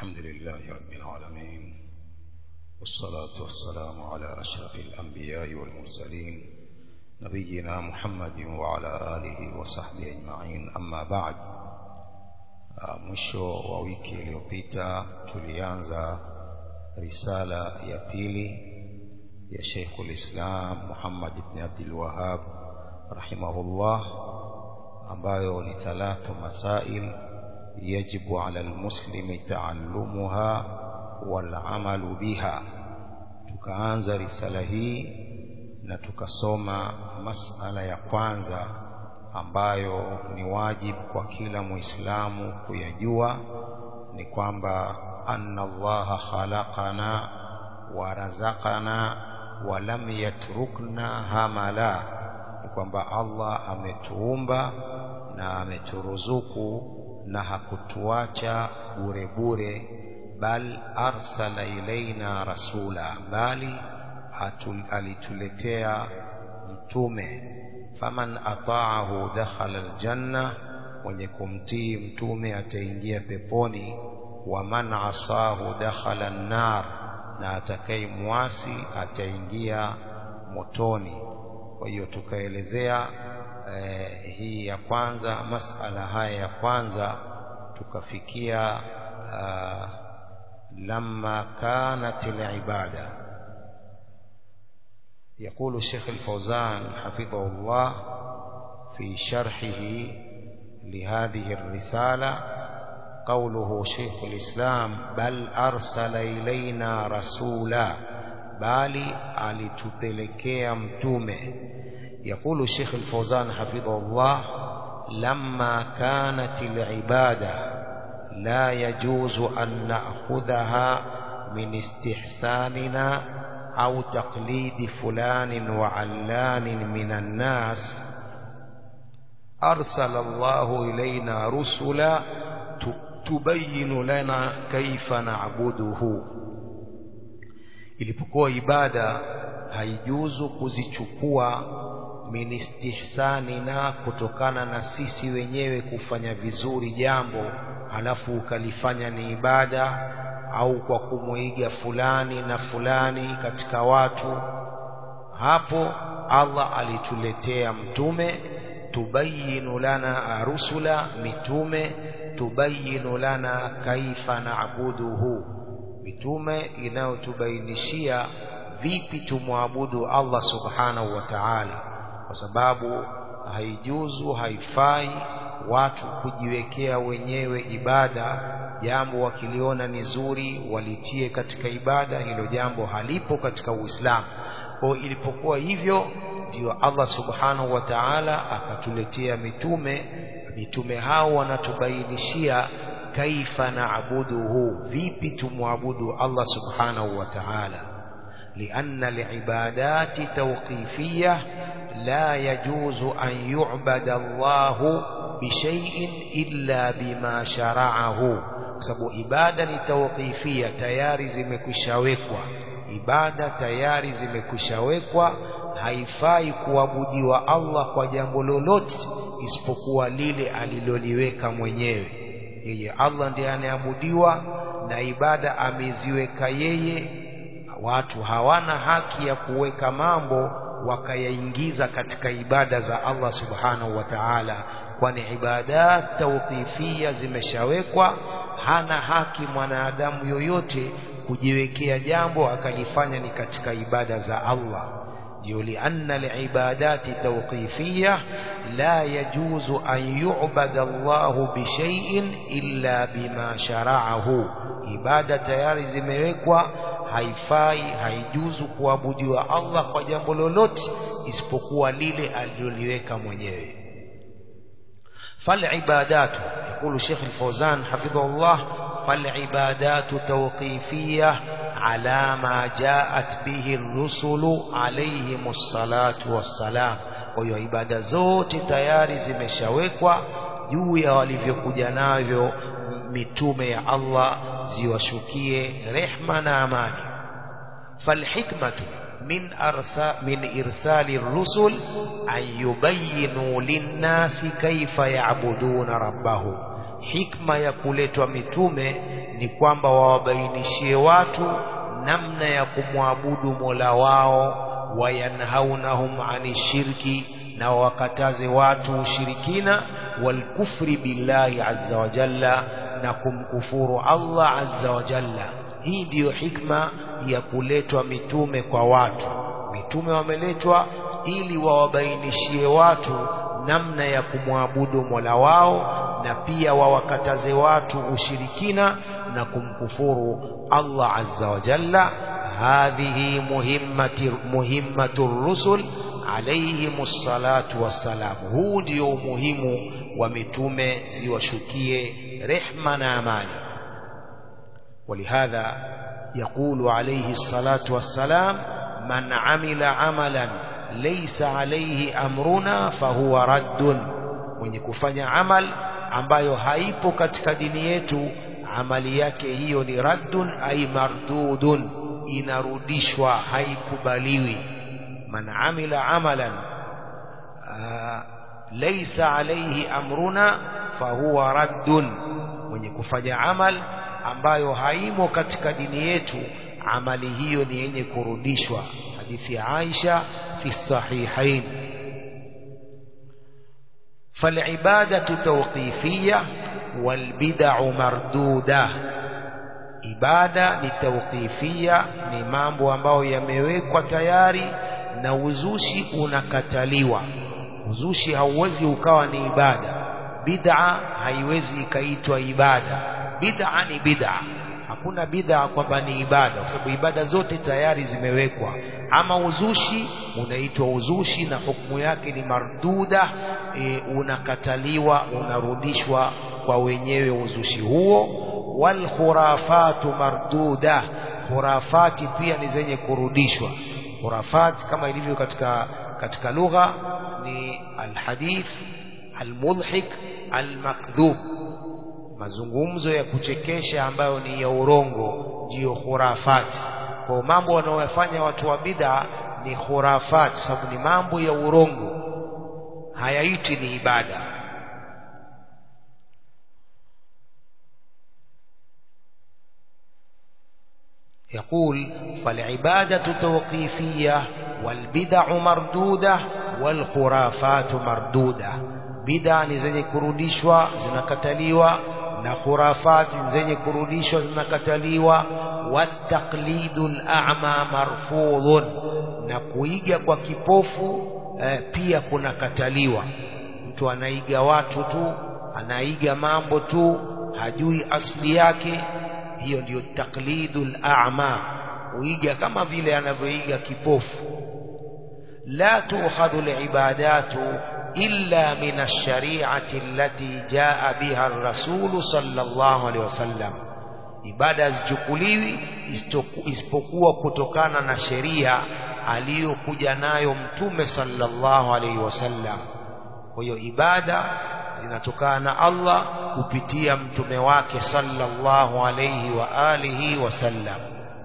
الحمد لله رب العالمين، والصلاة والسلام على أشرف الأنبياء والمرسلين نبينا محمد وعلى آله وصحبه أجمعين. أما بعد، mwisho wa wiki iliyopita tulianza risala ya pili ya Sheikhul Islam Muhammad ibn Abdul Wahhab rahimahullah, ambayo ni 3 masail yajibu ala almuslimi taallumuha wal amalu biha. Tukaanza risala hii na tukasoma masala ya kwanza ambayo ni wajibu kwa kila Muislamu kuyajua, ni kwamba anna Allaha khalaqana wa razaqana wa lam yatrukna hamala, ni kwamba Allah ametuumba na ameturuzuku na hakutuacha bure bure, bal arsala ilaina rasula, bali alituletea mtume. Faman ata'ahu dakhala aljanna, mwenye kumtii mtume ataingia peponi. Wa man asahu dakhala an-nar, na atakayemwasi ataingia motoni. Kwa hiyo tukaelezea hii ya kwanza, masala haya ya kwanza, tukafikia lamma kanat al-ibada. يقول الشيخ الفوزان حفظه الله في شرحه لهذه الرسالة قوله شيخ الإسلام بل أرسل إلينا رسولا، بالي alitupelekea mtume. يقول الشيخ الفوزان حفظه الله لما كانت العبادة لا يجوز أن نأخذها من استحساننا أو تقليد فلان وعلان من الناس، أرسل الله إلينا رسلا تبين لنا كيف نعبده. ilipokuwa ibada haijuzu kuzichukua min istihsanina, kutokana na sisi wenyewe kufanya vizuri jambo halafu ukalifanya ni ibada, au kwa kumuiga fulani na fulani katika watu. Hapo Allah alituletea mtume, tubayinu lana rusula, mitume tubayinu lana kaifa na'buduhu, mitume inayotubainishia vipi tumwabudu Allah subhanahu wa ta'ala. Kwa sababu haijuzu, haifai watu kujiwekea wenyewe ibada, jambo wakiliona ni zuri walitie katika ibada, hilo jambo halipo katika Uislamu. Kwa ilipokuwa hivyo, ndio Allah subhanahu wa ta'ala akatuletea mitume. Mitume hao wanatubainishia kaifa na'buduhu, vipi tumwabudu Allah subhanahu wa ta'ala. لأن العبادات توقيفية لا يجوز أن يعبد الله بشيء إلا بما شرعه. sababu ibada ni tawqifia, tayari zimekwishawekwa. Ibada tayari zimekwishawekwa, haifai kuabudiwa Allah kwa jambo lolote isipokuwa lile aliloliweka mwenyewe. Yeye Allah ndiye anayeabudiwa na ibada ameziweka yeye. Watu hawana haki ya kuweka mambo wakayaingiza katika ibada za Allah subhanahu wa ta'ala, kwani ibadat tawqifia zimeshawekwa. Hana haki mwanadamu yoyote kujiwekea jambo akalifanya ni katika ibada za Allah. Ndio lianna al-ibadati tawqifiyya la yajuzu an yu'bada Allah bi shay'in illa bima shara'ahu. Ibada tayari zimewekwa, haifai, haijuzu kuabudiwa Allah kwa jambo lolote isipokuwa lile aliloliweka mwenyewe. فالعبادات، يقول الشيخ الفوزان حفظه الله، فالعبادات توقيفية على ما جاءت به الرسل عليهم الصلاة والسلام. وهي ibada zote tayari zimeshawekwa juu ya walivyokuja navyo mitume ya Allah, ziwashukie rehma na amani. falhikmatu min irsali ar-rusul an yubayyinu lin-nasi kayfa ya'buduna rabbahum. hikma ya kuletwa mitume ni kwamba wawabainishie watu namna ya kumwabudu Mola wao, wayanhaunahum anishirki, na wakataze watu ushirikina, walkufri billahi azza wa jalla, na kumkufuru Allah azza wa jalla. Hii ndiyo hikma ya kuletwa mitume kwa watu. Mitume wameletwa ili wawabainishie watu namna ya kumwabudu Mola wao, na pia wawakataze watu ushirikina na kumkufuru Allah azza wa jalla. Hadhihi muhimmatu rusul alayhimus salatu wassalam. Huu ndio umuhimu wa mitume, ziwashukie rehma na amani. ولهذا يقول عليه الصلاة والسلام: من عمل عملا ليس عليه أمرنا فهو رد. mwenye kufanya amal ambayo haipo katika dini yetu, amali yake hiyo ni raddun, ay mardudun, inarudishwa, haikubaliwi. Man amila amalan laysa alayhi amruna fahuwa raddun. mwenye kufanya amal ambayo haimo katika dini yetu, amali hiyo ni yenye kurudishwa. hadithi ya Aisha fi sahihain. فالعبادة توقيفية والبدع مردودة. ibada ni tawqifia, ni mambo ambayo yamewekwa tayari, na uzushi unakataliwa. uzushi hauwezi ukawa ni ibada, bid'a haiwezi ikaitwa ibada. Bid'a ni bid'a, hakuna bid'a kwamba ni ibada, kwa sababu ibada zote tayari zimewekwa. Ama uzushi unaitwa uzushi na hukumu yake ni marduda, unakataliwa, unarudishwa kwa wenyewe uzushi huo. Wal khurafatu marduda, khurafati pia ni zenye kurudishwa. Khurafat kama ilivyo katika lugha ni alhadith almudhik almakdhub, mazungumzo ya kuchekesha ambayo ni ya urongo, ndio khurafati. Kwa mambo wanaofanya watu wa bid'a ni khurafat, kwa sababu ni mambo ya urongo, hayaiti ni ibada. يقول: فالعبادة توقيفية والبدع مردودة والخرافات مردودة. بدع ni zenye kurudishwa, zinakataliwa, na khurafati zenye kurudishwa, zinakataliwa. Wataqlidul a'ma marfudhun, na kuiga kwa kipofu pia kunakataliwa. mtu anaiga watu tu, anaiga mambo tu, hajui asli yake, hiyo ndio taqlidul a'ma, kuiga kama vile anavyoiga kipofu. La tu'khadhu al-ibadatu illa min ash-shari'ati allati jaa biha ar-rasul sallallahu alayhi wasallam. ibada zichukuliwi isipokuwa kutokana na sheria aliyokuja nayo mtume sallallahu alayhi wasallam. kwa hiyo ibada zinatokana na Allah kupitia mtume wake sallallahu alayhi wa alihi wasallam.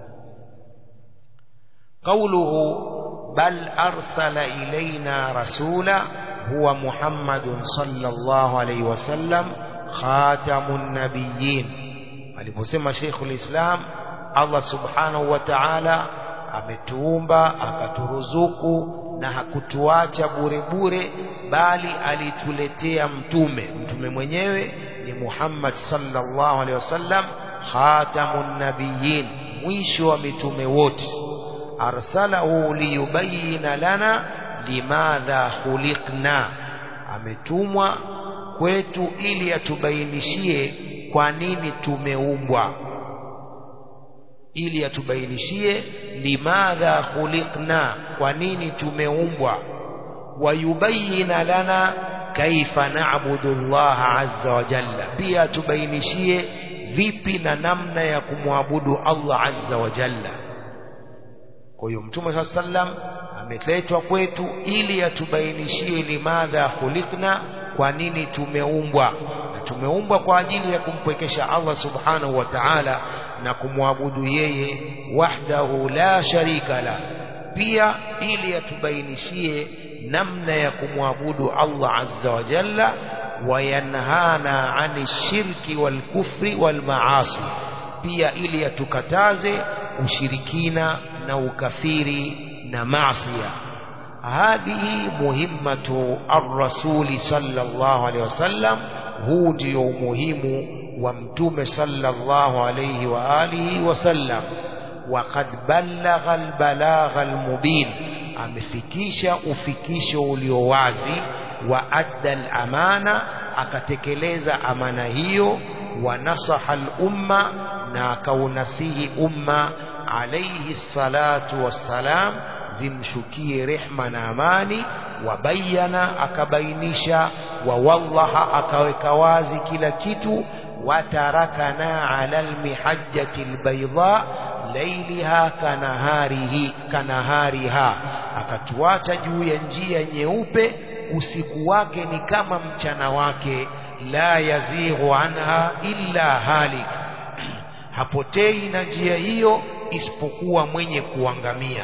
qawluhu bal arsala ilayna rasula huwa Muhammadun sallallahu alayhi wasallam khatamun nabiyyin. aliposema Sheikhul Islam, Allah subhanahu wa ta'ala ametuumba akaturuzuku na hakutuacha bure bure, bali alituletea mtume mwenyewe ni Muhammad sallallahu alaihi wasallam, khatamun nabiyyin, mwisho wa mitume wote. arsalahu liyubayyina lana limadha khuliqna, ametumwa kwetu ili atubainishie kwa nini tumeumbwa, ili atubainishie limadha khuliqna, kwa nini tumeumbwa. wayubayyina lana kaifa na'budu Allah azza wa jalla, pia atubainishie vipi na namna ya kumwabudu Allah azza wa jalla. kwa hiyo mtume sallam ameletwa kwetu ili atubainishie limadha khuliqna, kwa nini tumeumbwa. na tumeumbwa kwa ajili ya kumpwekesha Allah subhanahu wa ta'ala na kumwabudu yeye wahdahu la sharika la, pia ili atubainishie namna ya kumwabudu Allah azza wa jalla wayanhana ani shirki wal kufri wal maasi, pia ili atukataze ushirikina na ukafiri na maasiya. Hadhihi muhimmatu ar-rasuli sallallahu alayhi wasallam, huu ndio umuhimu wa mtume sallallahu alayhi wa alihi wasallam. Waqad ballagha al-balagha al-mubin, amefikisha ufikisho ulio wazi. Wa adda al-amana, akatekeleza amana hiyo. Wa nasaha al-umma, na akaunasihi umma. Alayhi salatu wassalam, zimshukie rehma na amani. Wabayana, akabainisha. Wa wallaha, akaweka wazi kila kitu. Watarakana ala almihajjati albayda layliha kanahariha, akatuacha juu ya njia nyeupe, usiku wake ni kama mchana wake. La yazighu anha illa halik, hapotei na njia hiyo isipokuwa mwenye kuangamia.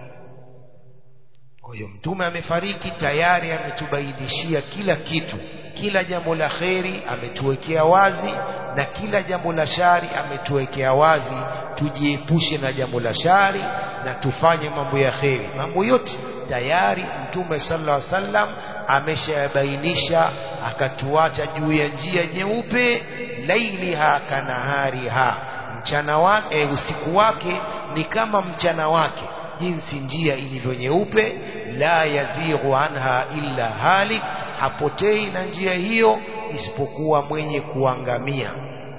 Kwa hiyo mtume amefariki tayari, ametubainishia kila kitu. Kila jambo la kheri ametuwekea wazi, na kila jambo la shari ametuwekea wazi. Tujiepushe na jambo la shari na tufanye mambo ya kheri. Mambo yote tayari mtume sallallahu alaihi wasallam ameshayabainisha, akatuacha juu ya njia nyeupe. Lailiha kanahariha, mchana wake usiku wake ni kama mchana wake, jinsi njia ilivyo nyeupe. La yazighu anha illa halik, hapotei na njia hiyo isipokuwa mwenye kuangamia.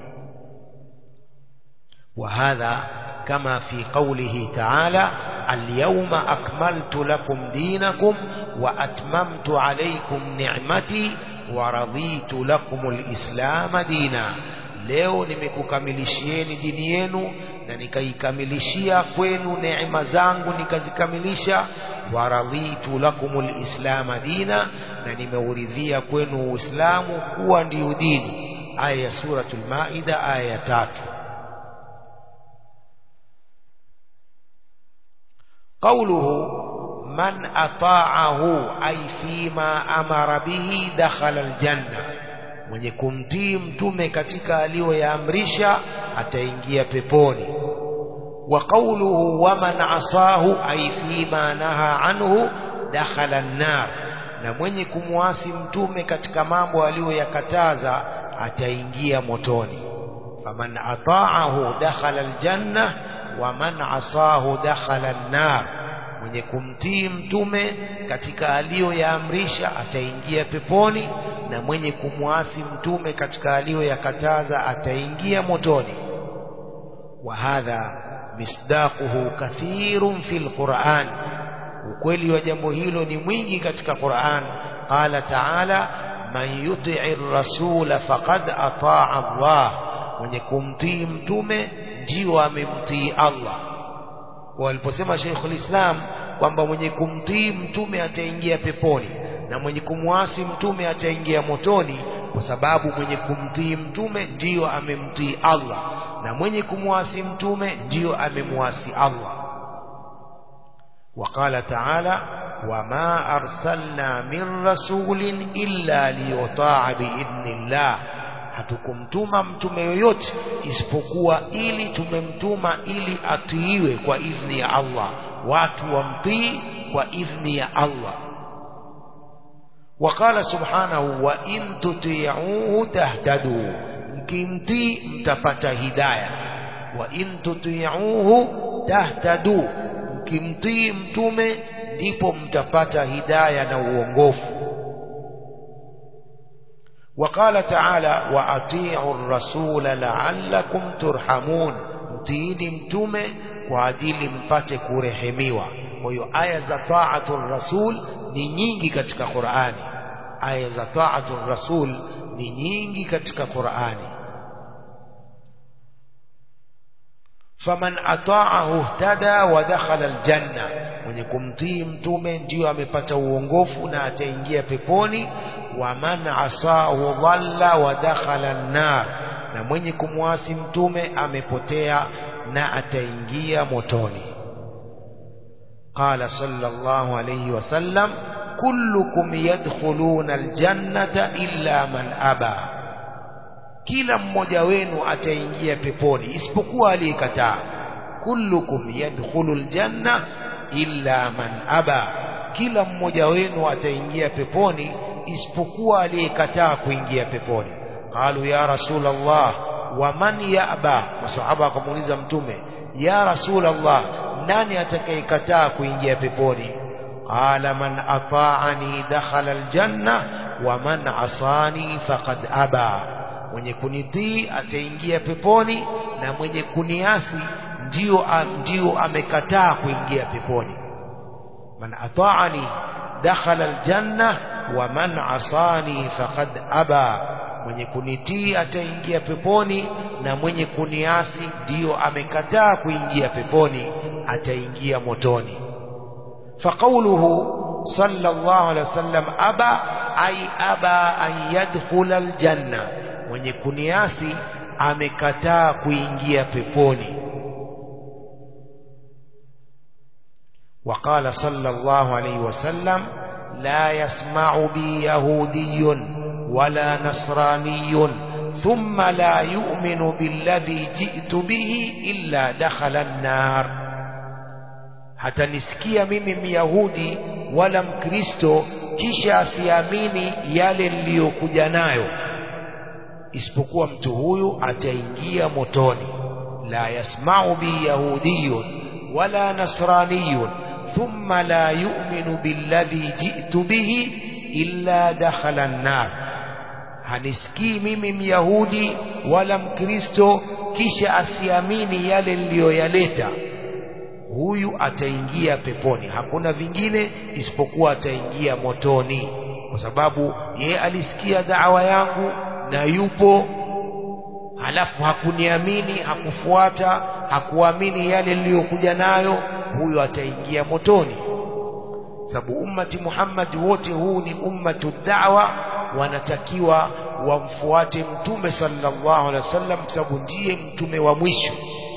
Wa hadha kama fi qawlihi ta'ala, al-yawma akmaltu lakum dinakum wa atmamtu alaykum ni'mati wa raditu lakum al-islam dina. Leo nimekukamilishieni dini yenu na nikaikamilishia kwenu neema zangu nikazikamilisha. Wa raditu lakumul islam dina, na nimeuridhia kwenu Uislamu kuwa ndio dini. Aya ya suratul Maida, aya ya 3. Qawluhu man ata'ahu ay fima amara bihi dakhala aljanna, mwenye kumtii mtume katika aliyoyaamrisha ataingia peponi. Wa qawluhu wa man asahu ay fima naha anhu dakhala an-nar, na mwenye kumwasi mtume katika mambo aliyoyakataza ataingia motoni. Faman ata'ahu dakhala al-janna wa man asahu dakhala an-nar, mwenye kumtii mtume katika aliyoyaamrisha ataingia peponi, na mwenye kumwasi mtume katika aliyoyakataza ataingia motoni. Wa hadha misdaquhu kathirun fil Qur'an, ukweli wa jambo hilo ni mwingi katika Qur'an. Qala ta'ala, man yuti'ir rasula faqad ata'a Allah, mwenye kumtii mtume ndio amemtii Allah. Waliposema Sheikhul Islam kwamba mwenye kumtii mtume ataingia peponi na mwenye kumwasi mtume ataingia motoni, kwa sababu mwenye kumtii mtume ndio amemtii Allah, na mwenye kumwasi mtume ndio amemwasi Allah. Waqala ta'ala, wama arsalna min rasulin illa liyuta'a biidhnillah, hatukumtuma mtume yoyote isipokuwa ili tumemtuma ili atiiwe kwa idhni ya Allah, watu wamtii kwa idhni ya Allah. Waqala subhanahu, wa in tuti'uhu tahtadu, mkimtii mtapata hidayah. Wa in tuti'uhu tahtadu, mkimtii mtume ndipo mtapata hidayah na uongofu. Waqala ta'ala, wa ati'u ar-rasula la'allakum turhamun, mtiini mtume kwa ajili mpate kurehemiwa. Kwa hiyo aya za ta'atu ar-rasul ni nyingi katika Qur'ani. Aya za ta'atu ar-rasul ni nyingi katika Qur'ani. Faman ata'ahu ihtada wa dakhala al-janna, mwenye kumtii mtume ndio amepata uongofu na ataingia peponi. Wa man asahu dhalla wa dakhala an-nar, na mwenye kumwasi mtume amepotea na ataingia motoni. Qala sallallahu alayhi wasallam, kullukum yadkhuluna aljannata illa man aba, kila mmoja wenu ataingia peponi isipokuwa aliyekataa. Kullukum yadkhulul janna illa man aba, kila mmoja wenu ataingia peponi isipokuwa aliyekataa kuingia peponi. Qalu ya Rasulullah wa man ya'ba, masahaba wakamuuliza Mtume, ya Rasulullah, nani atakayekataa kuingia peponi? Qala man ata'ani dakhala aljanna wa man asani faqad aba, mwenye kunitii ataingia peponi na mwenye kuniasi ndio amekataa kuingia peponi. Man ata'ani dakhala aljanna wa man asani faqad aba, mwenye kunitii ataingia peponi na mwenye kuniasi ndio amekataa kuingia peponi, ataingia motoni. Faqawluhu sallallahu alaihi wasallam aba ay aba an yadkhula aljanna, mwenye kuniasi amekataa kuingia peponi. وقال صلى الله عليه وسلم لا يسمع بي يهودي ولا نصراني ثم لا يؤمن بالذي جئت به إلا دخل النار, hata nisikia mimi myahudi wala mkristo kisha asiamini yale niliyokuja nayo isipokuwa mtu huyu ataingia motoni. La yasma'u bi yahudiyun wala nasraniyun thumma la yu'minu billadhi ji'tu bihi illa dakhala an-nar, hanisikii mimi myahudi wala mkristo kisha asiamini yale niliyoyaleta, huyu ataingia peponi, hakuna vingine isipokuwa ataingia motoni, kwa sababu yeye alisikia da'wa yangu na yupo, halafu hakuniamini, hakufuata, hakuamini yale niliyokuja nayo, huyu ataingia motoni. Sababu ummati Muhammad wote huu ni ummatu da'wa, wanatakiwa wamfuate mtume sallallahu alaihi wasallam, sababu ndiye mtume wa mwisho.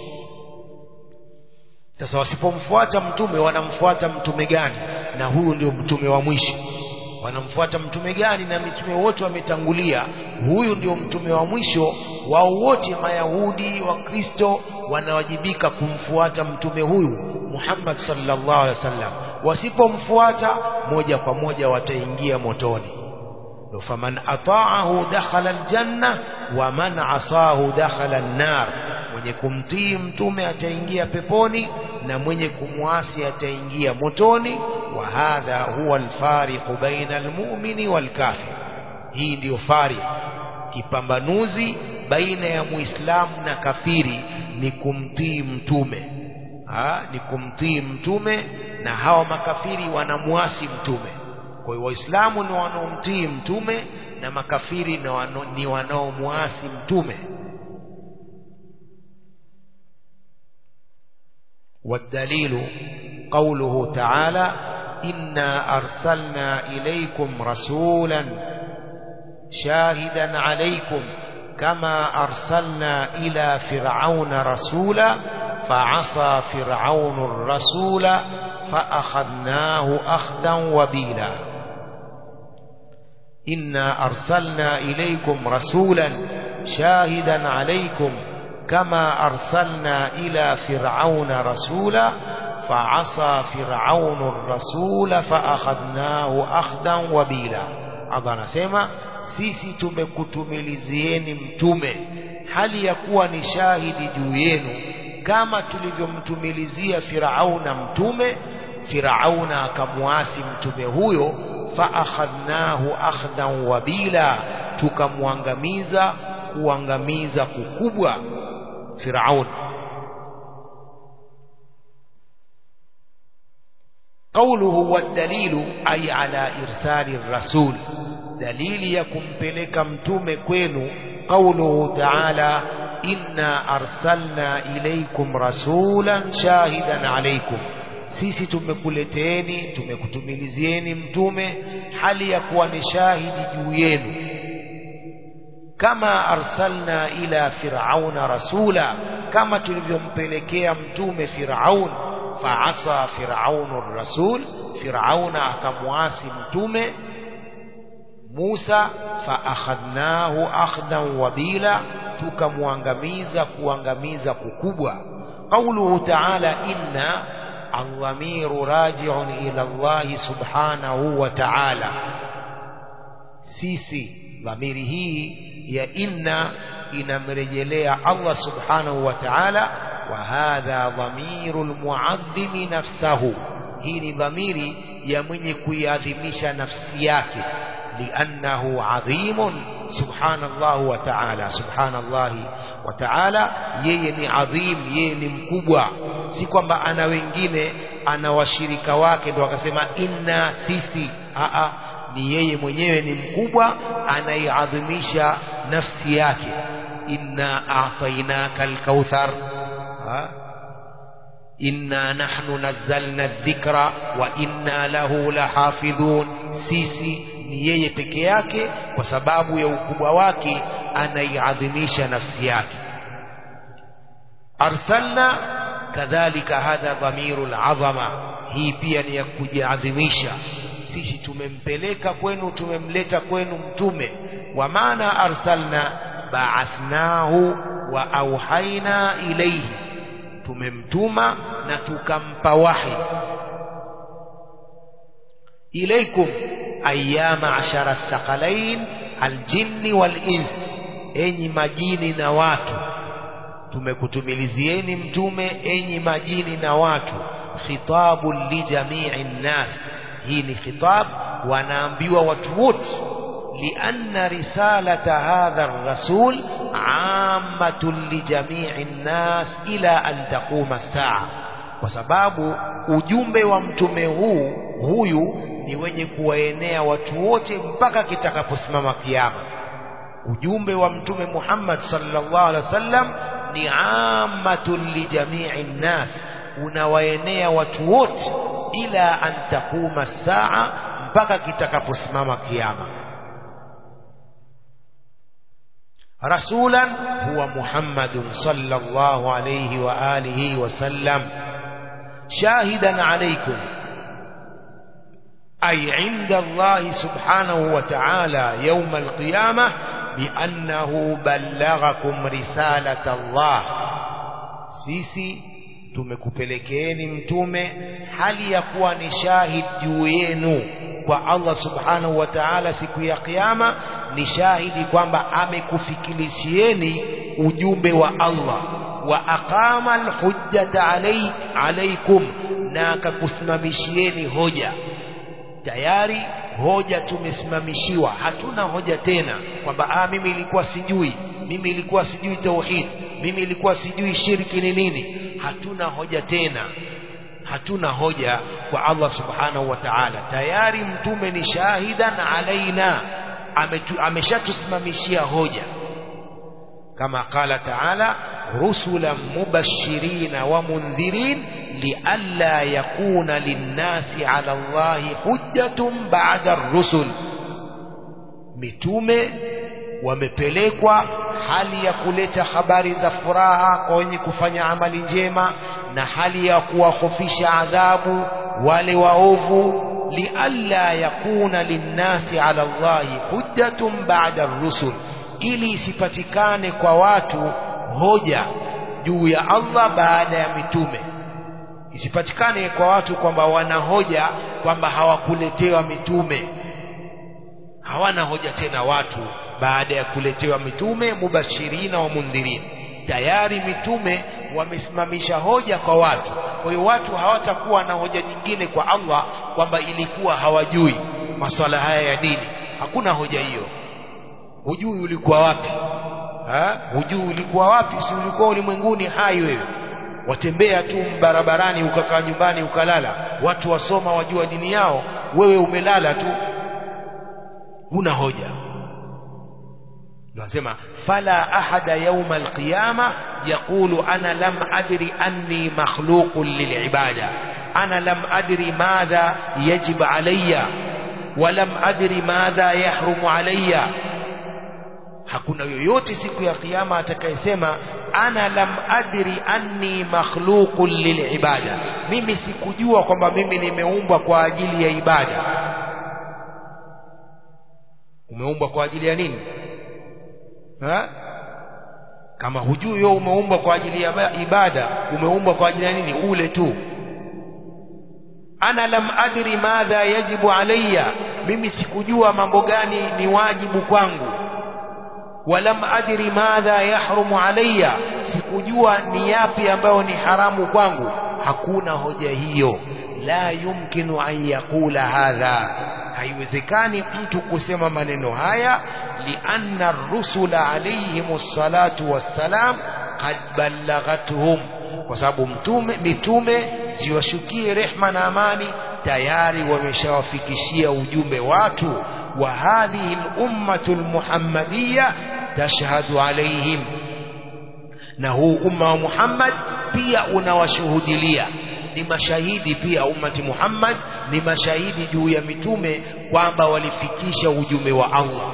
Sasa wasipomfuata mtume wanamfuata mtume gani? Na huyu ndio mtume wa mwisho. Wanamfuata mtume gani? Na mitume wote wametangulia, huyu ndio mtume wa mwisho. Wao wote Mayahudi wa Kristo wanawajibika kumfuata mtume huyu Muhammad sallallahu alaihi wasallam. Wasipomfuata moja kwa moja wataingia motoni. Faman ata'ahu dakhala aljanna wa man asahu dakhala an-nar, mwenye kumtii mtume ataingia peponi na mwenye kumwasi ataingia motoni. Wa hadha huwa alfariqu baina almu'mini walkafir, hii ndio fariq, kipambanuzi baina ya muislamu na kafiri ni kumtii mtume. Ni kumtii mtume, na hawa makafiri wanamwasi mtume. Kwa hiyo waislamu ni wanaomtii mtume na makafiri ni wanaomwasi mtume. والدليل قوله تعالى إنا أرسلنا إليكم رسولا شاهدا عليكم كما أرسلنا إلى فرعون رسولا فعصى فرعون الرسول فأخذناه أخذا وبيلا. إنا أرسلنا إليكم رسولا شاهدا عليكم كما أرسلنا إلى فرعون رسولا فعصى فرعون الرسول فأخذناه أخذا وبيلا. Allah anasema sisi tumekutumilizieni mtume hali ya kuwa ni shahidi juu yenu kama tulivyomtumilizia Firauna mtume. Firauna akamwasi mtume huyo, faakhadnahu akhdan wabila, tukamwangamiza kuangamiza kukubwa Firaun. Qawluhu wadalilu ay ala irsali rasul, dalili ya kumpeleka mtume kwenu. Qawluhu ta'ala inna arsalna ilaykum rasulan shahidan alaykum, sisi tumekuleteeni, tumekutumilizieni mtume hali ya kuwa ni shahidi juu yenu. Kama arsalna ila firauna rasula, kama tulivyompelekea mtume Firaun, فعصى فرعون الرسول فرعون akamwasi mtume Musa فأخذناه أخذا وبيلا tukamwangamiza kuangamiza kukubwa. قوله تعالى إن الضمير راجع إلى الله سبحانه وتعالى sisi dhamiri hii ya inna inamrejelea Allah subhanahu wa ta'ala wa hadha dhamirul mu'azzimi nafsahu hii ni dhamiri ya mwenye kuiadhimisha nafsi yake li'annahu adhimun subhanallah wa ta'ala subhanallahi wa ta'ala yeye ni adhim yeye ni mkubwa si kwamba ana wengine ana washirika wake ndio akasema inna sisi ni yeye mwenyewe ni mkubwa anaiadhimisha nafsi yake inna a'tainaka al-kauthar inna nahnu nazzalna adh-dhikra wa inna lahu lahafidhun sisi ni yeye peke yake kwa sababu ya ukubwa wake anaiadhimisha nafsi yake arsalna kadhalika hadha dhamirul azama hii pia ni ya kujiadhimisha sisi tumempeleka kwenu tumemleta kwenu mtume wa maana arsalna ba'athnahu wa auhaina ilayhi tumemtuma na tukampa wahi ilaykum ayyama ashara thaqalain aljinni walins enyi majini na watu tumekutumilizieni mtume enyi majini na watu khitabu li jami'in nas hii ni khitab wanaambiwa watu wote lianna risalata hadha ar-rasul ammatun li jami'in nas ila an taquma as-sa'a kwa sababu ujumbe wa mtume huyu ni wenye kuwaenea watu wote mpaka kitakaposimama kiyama ujumbe wa mtume Muhammad sallallahu alaihi wasallam ni ammatun li jami'in nas unawaenea watu wote ila an taquma saa mpaka kitakaposimama kiyama rasulan huwa Muhammadun sallallahu alayhi wa alihi wa sallam shahidan alaykum ay inda Allah subhanahu wa ta'ala yawm al-qiyamah بأنه بلغكم رسالة الله sisi tumekupelekeeni mtume hali ya kuwa ni shahid juu yenu kwa Allah subhanahu wa ta'ala siku ya kiyama ni shahidi kwamba amekufikilishieni ujumbe wa Allah wa aqama alhujjata alaykum na akakusimamishieni hoja tayari hoja tumesimamishiwa hatuna hoja tena kwamba mimi ilikuwa sijui tauhid mimi ilikuwa sijui shirki ni nini hatuna hoja tena hatuna hoja kwa Allah subhanahu wa ta'ala tayari mtume ni shahidan alaina ameshatusimamishia hoja kama qala ta'ala rusulan mubashirina wa mundhirin lialla yakuna linnasi ala Allahi hujjatun ba'da ar-rusul mitume wamepelekwa hali ya kuleta habari za furaha kwa wenye kufanya amali njema na hali ya kuwahofisha adhabu wale waovu lialla yakuna linnasi ala Allahi hujjatun ba'da ar-rusul ili isipatikane kwa watu hoja juu ya Allah baada ya mitume isipatikane kwa watu kwamba wana hoja kwamba hawakuletewa mitume hawana hoja tena watu baada ya kuletewa mitume mubashirina wa mundhirin tayari mitume wamesimamisha hoja kwa watu kwa hiyo watu hawatakuwa na hoja nyingine kwa Allah kwamba ilikuwa hawajui masuala haya ya dini hakuna hoja hiyo hujui ulikuwa wapi hujui ulikuwa wapi si ulikuwa ulimwenguni hai wewe watembea tu barabarani ukakaa nyumbani ukalala watu wasoma wajua dini yao wewe umelala tu huna hoja nasema fala ahada yawm alqiyama yaqulu ana lam adri anni makhluqun lilibada ana lam adri madha yajib alayya wa lam adri madha yahrumu alayya hakuna yoyote siku ya kiyama atakayesema ana lam adri anni makhluqun lilibada, mimi sikujua kwamba mimi nimeumbwa kwa ajili ya ibada. Umeumbwa kwa ajili ya nini? Kama hujui wewe umeumbwa kwa ajili ya ibada, umeumbwa kwa ajili ya nini? Ule tu. Ana lam adri madha yajibu alayya, mimi sikujua mambo gani ni wajibu kwangu. Walam adri madha yahrumu alayya, sikujua ni yapi ambayo ni haramu kwangu. Hakuna hoja hiyo. La yumkinu an yaqula hadha, haiwezekani mtu kusema maneno haya. Lianna ar-rusula alayhimus salatu wassalam qad ballagathum, kwa sababu mitume ziwashukie rehma na amani tayari wameshawafikishia ujumbe watu. Wa hadhihi al-ummatu al-muhammadiyya tashhadu alayhim, na huu umma wa Muhammad pia unawashuhudilia, ni mashahidi pia. Ummati Muhammad ni mashahidi juu ya mitume kwamba walifikisha ujumbe wa Allah.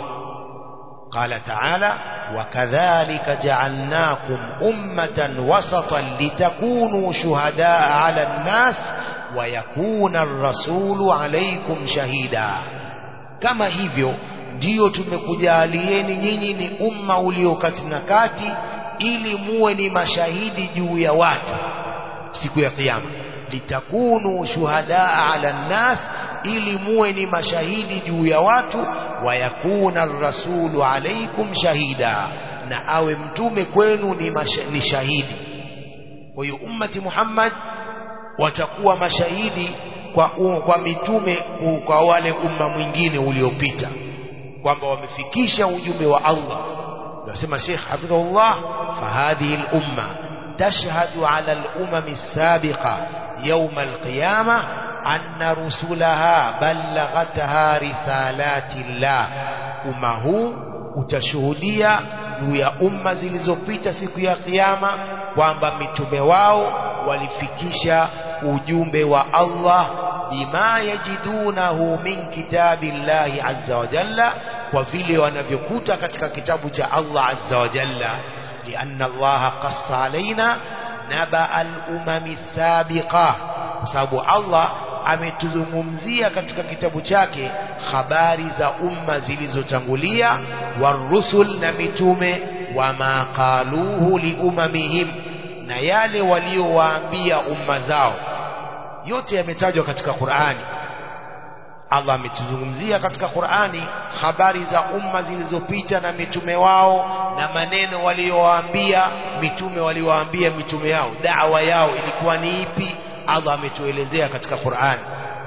Qala ta'ala wakadhalika ja'alnakum ummatan wasatan litakunu shuhadaa 'ala an-nas wa yakuna ar-rasulu 'alaykum shahida, kama hivyo ndiyo tumekujalieni nyinyi ni umma ulio kati na kati ili muwe ni mashahidi juu ya watu siku ya kiyama. Litakunu shuhadaa 'ala an-nas, ili muwe ni mashahidi juu ya watu. Wa yakuna ar-rasulu 'alaykum shahida, na awe mtume kwenu ni shahidi. Kwa hiyo ummati Muhammad watakuwa mashahidi kwa mitume, kwa wale umma mwingine uliopita, kwamba wamefikisha ujumbe wa Allah. Nasema Sheikh hafidhahullah, fahadhihi al-umma tashhadu 'ala al-umam as-sabiqa yawm al-qiyamah anna rusulaha ballaghatha risalati llah. Umma huu utashuhudia juu ya umma zilizopita siku ya kiyama kwamba mitume wao walifikisha ujumbe wa Allah, bima yajidunahu min kitabillahi azza wa jalla, kwa vile wanavyokuta katika kitabu cha Allah azza wa jalla. Lianna Allah qassa alaina naba al-umami sabiqa, kwa sababu Allah ametuzungumzia katika kitabu chake habari za umma zilizotangulia, warusul, na mitume, wama qaluhu liumamihim, na yale waliowaambia umma zao, yote yametajwa katika Qur'ani. Allah ametuzungumzia katika Qur'ani habari za umma zilizopita na mitume wao, na maneno waliowaambia mitume yao, da'wa yao ilikuwa ni ipi. Allah ametuelezea katika Qur'an.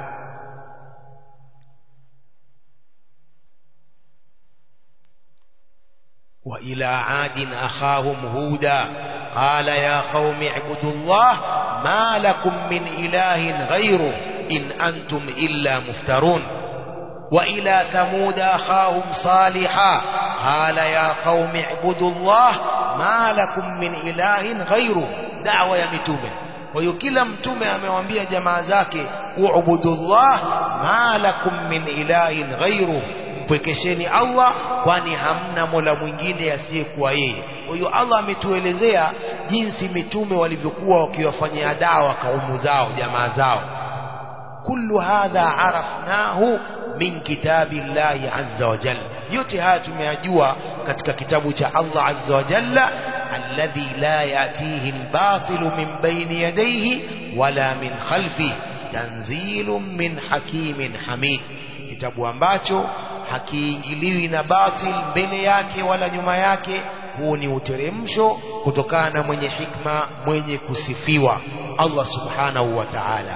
Wa ila adin akhahum huda qala ya qaumi ibudullah ma lakum min ilahin ghayru in antum illa muftarun. Wa ila thamud akhahum saliha qala ya qaumi ibudullah ma lakum min ilahin ghayru, da'wa ya mitume. Kwa hiyo kila mtume amewaambia jamaa zake u'budullah ma lakum min ilahin ghayru, mpwekesheni Allah kwani hamna mola mwingine asiyekuwa yeye. Kwa hiyo Allah ametuelezea jinsi mitume walivyokuwa wakiwafanyia dawa kaumu zao, jamaa zao. Kullu hadha arafnahu min kitabillahi azza wa jalla, yote haya tumeyajua katika kitabu cha Allah azza wa jalla. Alladhi la yatihi al-batilu min bayni yadayhi wala min khalfihi tanzilun min hakimin hamid, kitabu ambacho hakiingiliwi na batil mbele yake wala nyuma yake. Huu ni uteremsho kutokana na mwenye hikma, mwenye kusifiwa, Allah subhanahu wa ta'ala.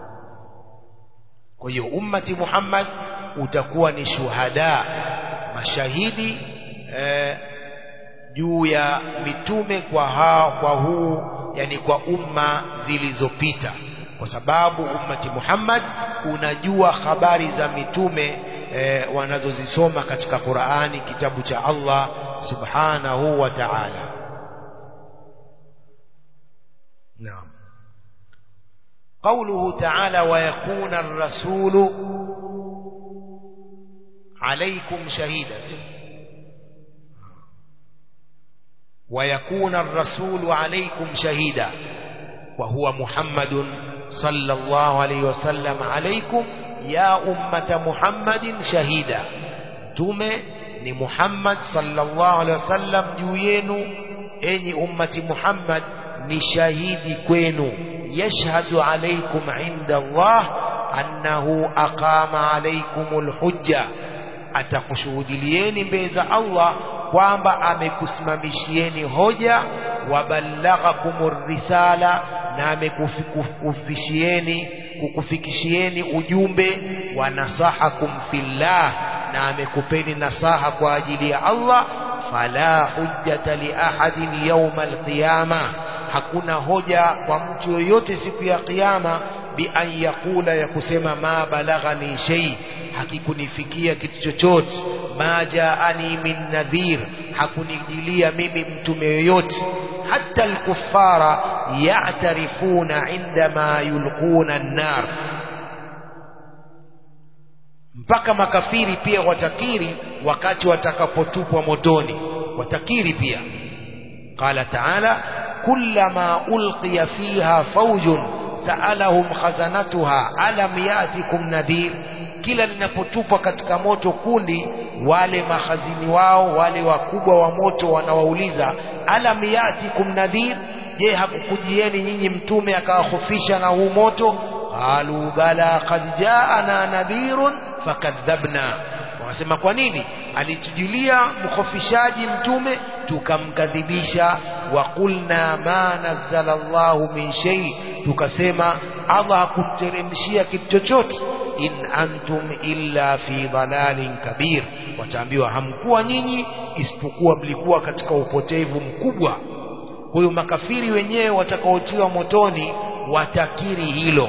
Kwa hiyo ummati Muhammad utakuwa ni shuhada, mashahidi juu ya mitume kwa umma zilizopita, kwa sababu ummati Muhammad unajua habari za mitume wanazozisoma katika Qur'ani, kitabu cha Allah subhanahu wa ta'ala. Naam. Qawluhu ta'ala wa yakuna ar-rasulu alaykum shahida. ويكون الرسول عليكم شهيدا وهو محمد صلى الله عليه وسلم عليكم يا أمة محمد شهيدا mtume ni Muhammad sallallahu alaihi wasallam juu yenu enyi ummati Muhammad ni shahidi kwenu yashhadu alaykum inda Allah annahu aqama alaykumul hujja atakushuhudilieni mbele za Allah kwamba amekusimamishieni hoja waballaghakumur risala na kukufikishieni ujumbe wa nasahakum fillah na amekupeni nasaha kwa ajili ya Allah fala hujjata li ahadin yawmal qiyama hakuna hoja kwa mtu yoyote siku ya kiyama bi an yakula ya kusema ma balaghani shay hakikunifikia kitu chochote ma jaani min nadhir hakunijilia mimi mtume yoyote hatta al-kuffara ya'tarifuna indama yulquna an-nar mpaka makafiri pia watakiri wakati watakapotupwa motoni watakiri pia qala ta'ala kullama ulqiya fiha fawjun sa'alahum khazanatuha alam ya'tikum nadhir kila linapotupwa katika moto kundi wale mahazini wao wale wakubwa wa moto wanawauliza alam ya'tikum nadhir je hakukujieni nyinyi mtume akawahofisha na huu moto qalu bala qad ja'ana nadhirun fakadhabna wanasema kwa nini alitujulia mkhofishaji mtume tukamkadhibisha wa qulna ma nazzala Allahu min shay tukasema Allah hakuteremshia kitu chochote in antum illa fi dhalalin kabir wataambiwa hamkuwa nyinyi isipokuwa mlikuwa katika upotevu mkubwa huyo makafiri wenyewe watakaotiwa motoni watakiri hilo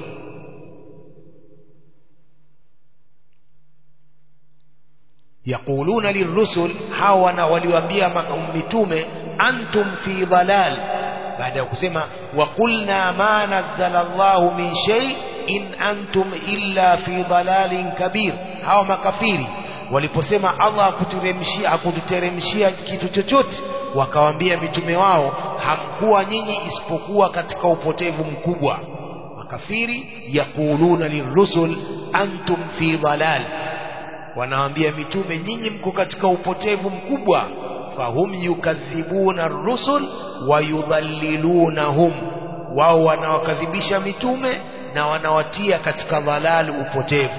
يقولون للرسل hawana waliwaambia mitume antum fi dhalal baada ya kusema wa qulna ma nazzala Allahu min shay in antum illa fi dhalalin kabir hawa makafiri waliposema Allah hakututeremshia kitu chochote wakawaambia mitume wao hamkuwa nyinyi isipokuwa katika upotevu mkubwa makafiri yaquluna lirrusul antum fi dhalal wanaambia mitume nyinyi mko katika upotevu mkubwa fahum yukadhibuna ar-rusul wa yudhallilunahum wao wanawakadhibisha mitume na wanawatia katika dhalal upotevu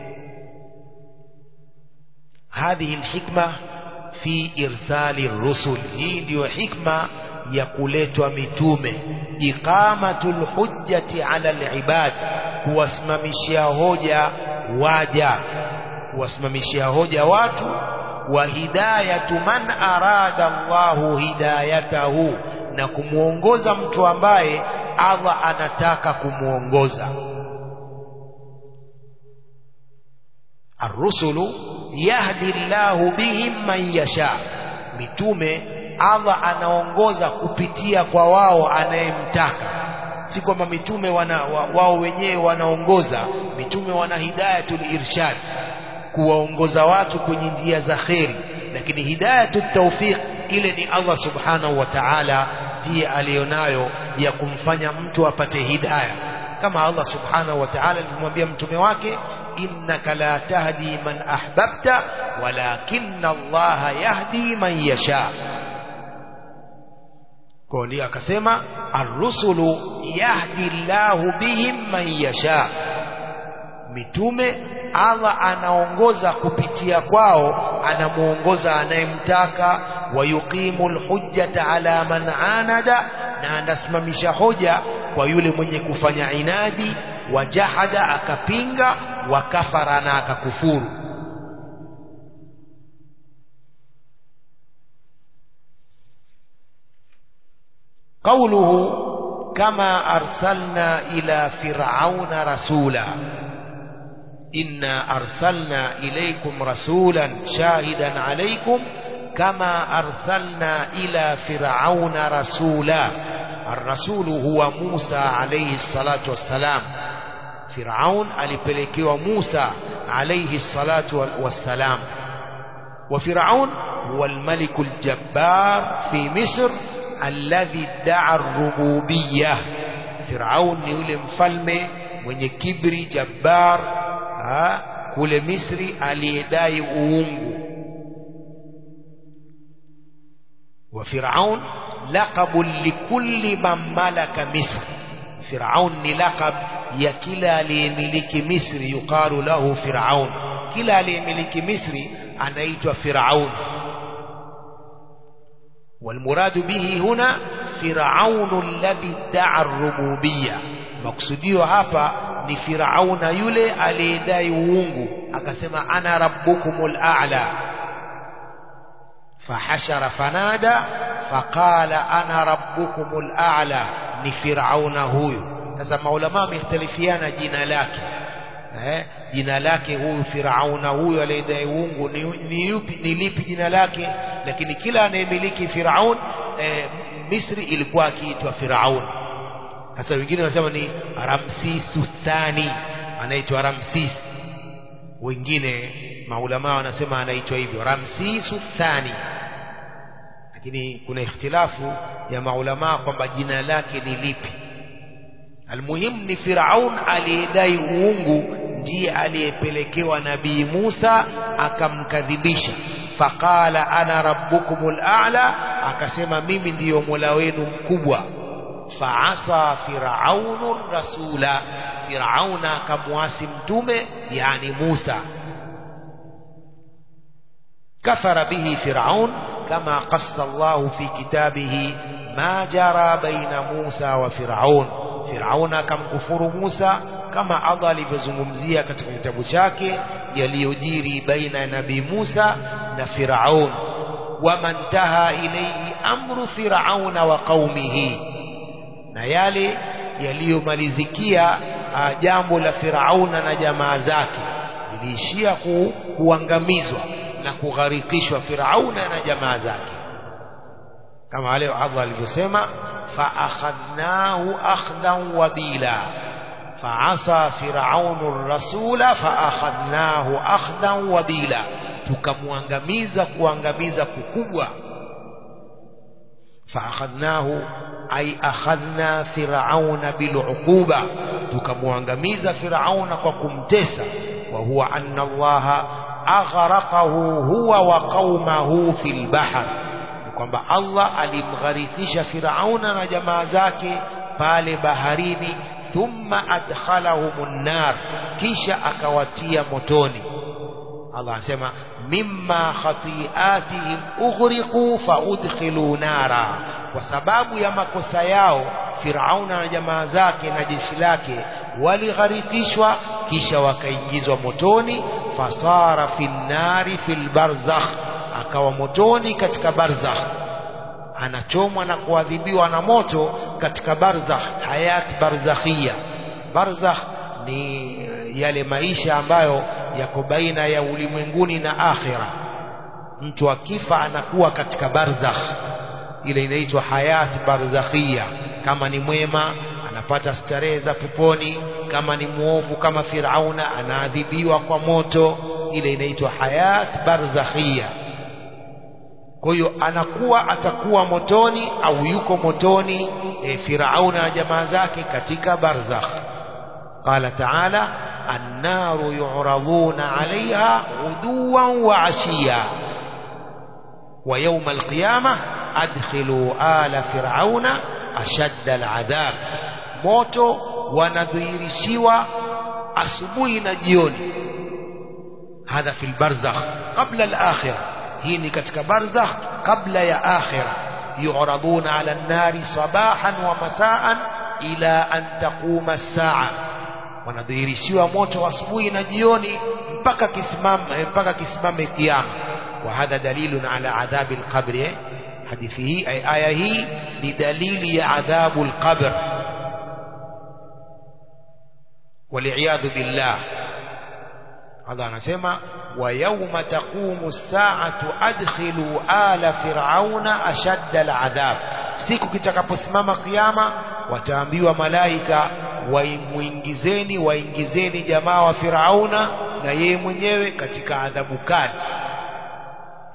hadhihi alhikma fi irsali ar-rusul hii ndio hikma ya kuletwa mitume iqamatul hujjati ala al-ibad kuwasimamishia hoja waja kuwasimamishia hoja watu wa hidayatu man arada Allahu hidayatahu na kumuongoza mtu ambaye Allah anataka kumuongoza ar-rusulu yahdi Allahu bihim man yasha mitume Allah anaongoza kupitia kwa wao anayemtaka si kwamba mitume wao wenyewe wanaongoza mitume wana hidayatul irshad kuwaongoza watu kwenye njia za kheri lakini hidayatut tawfiq ile ni Allah subhanahu wa ta'ala ndiye alionayo ya kumfanya mtu apate hidayah kama Allah subhanahu wa ta'ala alimwambia mtume wake innaka la tahdi man ahbabta walakinna Allah yahdi man yasha kwa hiyo akasema ar-rusulu yahdi Allahu bihim man yasha mitume Allah anaongoza kupitia kwao anamuongoza anayemtaka wayuqimul hujjata ala man anada na anasimamisha hoja kwa yule mwenye kufanya inadi wajahada akapinga wakafara na akakufuru قوله كما أرسلنا إلى فرعون رسولا إنا أرسلنا إليكم رسولا شاهدا عليكم كما أرسلنا إلى فرعون رسولا الرسول هو موسى عليه الصلاة والسلام فرعون alipelekewa Musa عليه الصلاة والسلام وفرعون هو الملك الجبار في مصر الذي ادعى الربوبية. فرعون ni yule mfalme mwenye kibri jabbar kule Misri aliyedai uungu. وفرعون لقب لكل من ملك مصر. فرعون ni laqab ya kila aliyemiliki Misri, yuqalu lahu Fir'aun. Kila aliyemiliki Misri anaitwa Fir'aun. والمراد به هنا فرعون الذي ادعى الربوبية. مقصوديو hapa ni Firauna yule aliyedai uungu akasema ana rabbukumul a'la, fahashara fanada faqala ana rabbukumul a'la. Ni Firauna huyu. Sasa maulama wamekhtalifiana jina lake, jina lake huyu Firauna huyu aliyedai uungu ni lipi jina lake, lakini kila anayemiliki Firaun Misri ilikuwa akiitwa Firaun. Sasa wengine wanasema ni Ramsis Thani, anaitwa Ramsis. Wengine maulama wanasema anaitwa hivyo Ramsis Thani, lakini kuna ikhtilafu ya maulama kwamba jina lake ni lipi. Almuhim ni Firaun aliyedai uungu, ndiye aliyepelekewa Nabii Musa akamkadhibisha. Faqala ana rabbukumul a'la, akasema mimi ndiyo Mola wenu mkubwa. Faasa Firaunu rasula, Firauna akamwasi mtume yani Musa. Kafara bihi Firaun kama qassa Allah fi kitabihi ma jara baina Musa wa Firaun. Firauna akamkufuru Musa kama Allah alivyozungumzia katika kitabu chake yaliyojiri baina ya Nabii Musa na Firaun. Wamantaha ilayhi amru Firauna wa qaumihi, na yale yaliyomalizikia jambo la Firauna na jamaa zake iliishia kuangamizwa na kugharikishwa Firauna na jamaa zake, kama leo Allah alivyosema fa akhadnahu akhdan wabila faasa Firaunu rasula fa akhadnahu akhdan wabila, tukamwangamiza kuangamiza kukubwa. Fa akhadnahu ay akhadna Firauna biluquba, tukamwangamiza Firauna kwa kumtesa. Wa huwa anna Allah aghraqahu huwa wa qaumahu fil bahr, kwamba Allah alimgharikisha Firauna na jamaa zake pale baharini. Thumma adkhalahumun nar, kisha akawatia motoni. Allah anasema mimma khati'atihim ughriqu fa udkhilu nara, kwa sababu ya makosa yao Firauna na jamaa zake na jeshi lake waligharikishwa kisha wakaingizwa motoni. Fasara fin nari fil barzakh, akawa motoni katika barzakh, anachomwa na kuadhibiwa na moto katika barzakh, hayat barzakhia. Barzakh ni yale maisha ambayo yako baina ya ulimwenguni na akhira. Mtu akifa anakuwa katika barzakh, ile inaitwa hayat barzakhia. Kama ni mwema anapata starehe za peponi, kama ni muovu kama Firauna anaadhibiwa kwa moto, ile inaitwa hayat barzakhia. Kwa hiyo atakuwa motoni au yuko motoni Firauna na jamaa zake katika barzakh. Qala ta'ala an-naru yu'raduna 'alayha ghuduwan wa 'ashiya wa yawm al-qiyamah adkhilu ala fir'auna ashadda al-'adhab. Moto wanadhihirishiwa asubuhi na jioni. Hadha fil barzakh qabla al-akhirah, hii ni katika barzakh kabla ya akhirah. Yu'raduna 'ala an-nari sabahan wa masaan ila an taquma as-sa'a, wanadhihirishiwa moto asubuhi na jioni mpaka kisimame kiyama. Wa hadha dalilun ala adhabi al-qabr. Hadithi hii ay aya hii ni dalili ya adhabu al-qabr. Wali'iyadhu billah, Allah anasema wa yawma taqumu as-sa'atu adkhilu ala fir'auna ashadda al-'adhab. Siku kitakaposimama kiyama wataambiwa malaika waingizeni jamaa wa Firauna na yeye mwenyewe katika adhabu kali.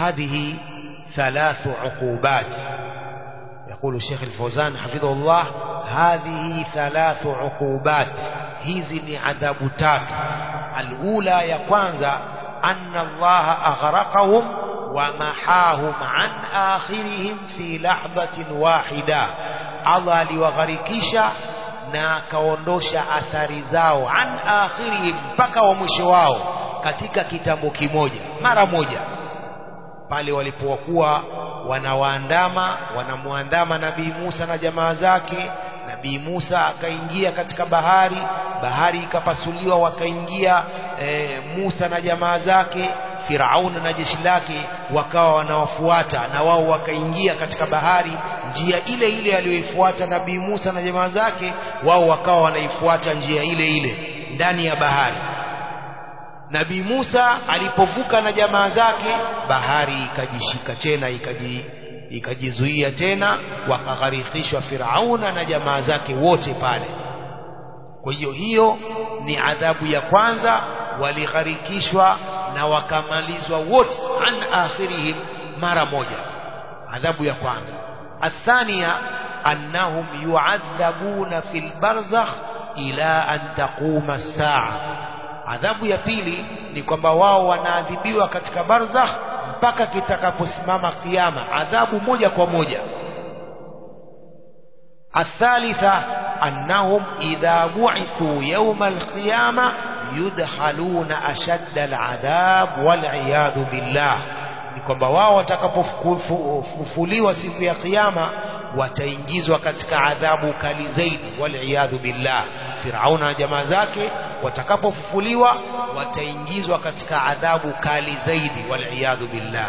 هذه 3 عقوبات. يقول الشيخ الفوزان حفظه الله هذه 3 عقوبات. hizi ni adhabu 3. الأولى ya kwanza أن الله أغرقهم ومحاهم عن آخرهم في لحظة واحدة. Allah aliwagharikisha na akaondosha athari zao an akhirihim, mpaka wa mwisho wao, katika kitambo kimoja, mara moja, pale walipokuwa wanamuandama Nabii Musa na jamaa zake. Nabii Musa akaingia katika bahari ikapasuliwa, wakaingia Musa na jamaa zake. Firauna na jeshi lake wakawa wanawafuata, na wao wakaingia katika bahari, njia ile ile aliyoifuata Nabii Musa na jamaa zake, wao wakawa wanaifuata njia ile ile ndani ya bahari. Nabii Musa alipovuka na jamaa zake, bahari ikajishika tena, ikajizuia tena, wakagharikishwa Firauna na jamaa zake wote pale. Kwa hiyo ni adhabu ya kwanza, waligharikishwa na wakamalizwa wote an akhirihim mara moja. Adhabu ya kwanza. Athania annahum yu'adhabuna fil barzakh ila an taquma as-saa. Adhabu ya pili ni kwamba wao wanaadhibiwa katika barzakh mpaka kitakaposimama kiyama, adhabu moja kwa moja. Athalitha annahum idha bu'ithu yawm al-qiyamah yudkhaluna ashadda al-adhab wal-'iyadhu billah. Ni kwamba wao watakapofufuliwa siku ya kiyama wataingizwa katika adhabu kali zaidi, wal-'iyadhu billah. Firauna na jamaa zake watakapofufuliwa wataingizwa katika adhabu kali zaidi, wal-'iyadhu billah.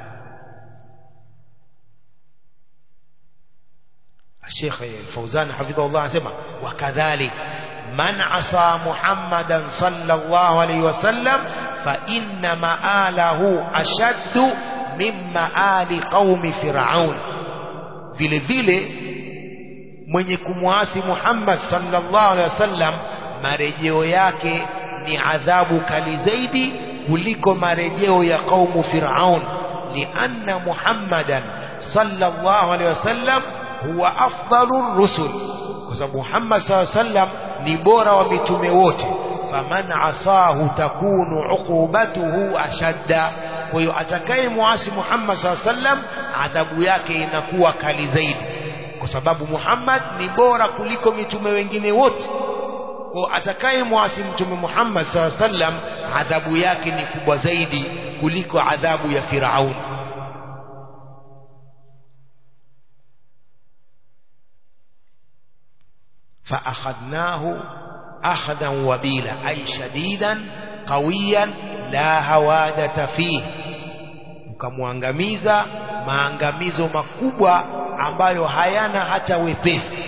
الشيخ الفوزان حفظه الله سمع وكذلك من عصى محمدا صلى الله عليه وسلم فإن مآله أشد من مآل قوم فرعون. vile vile mwenye kumwasi Muhammad sallallahu alaihi wasallam marejeo yake ni adhabu kali zaidi kuliko marejeo ya kaumu Firaun, lianna Muhammadan sallallahu alaihi wasallam huwa afdalur rusul, kwa sababu Muhammad sallallahu alaihi wasallam ni bora wa mitume wote. Faman asahu takunu uqubatuhu ashadda. Kwa hiyo atakaye muasi Muhammad sallallahu alaihi wasallam adhabu yake inakuwa kali zaidi, kwa sababu Muhammad ni bora kuliko mitume wengine wote. Kwa atakaye muasi mtume Muhammad sallallahu alaihi wasallam adhabu yake ni kubwa zaidi kuliko adhabu ya Firaun. فأخذناه أخذا وبيلا أي شديدا قويا لا هوادة فيه. Mkamwangamiza maangamizo makubwa ambayo hayana hata wepesi.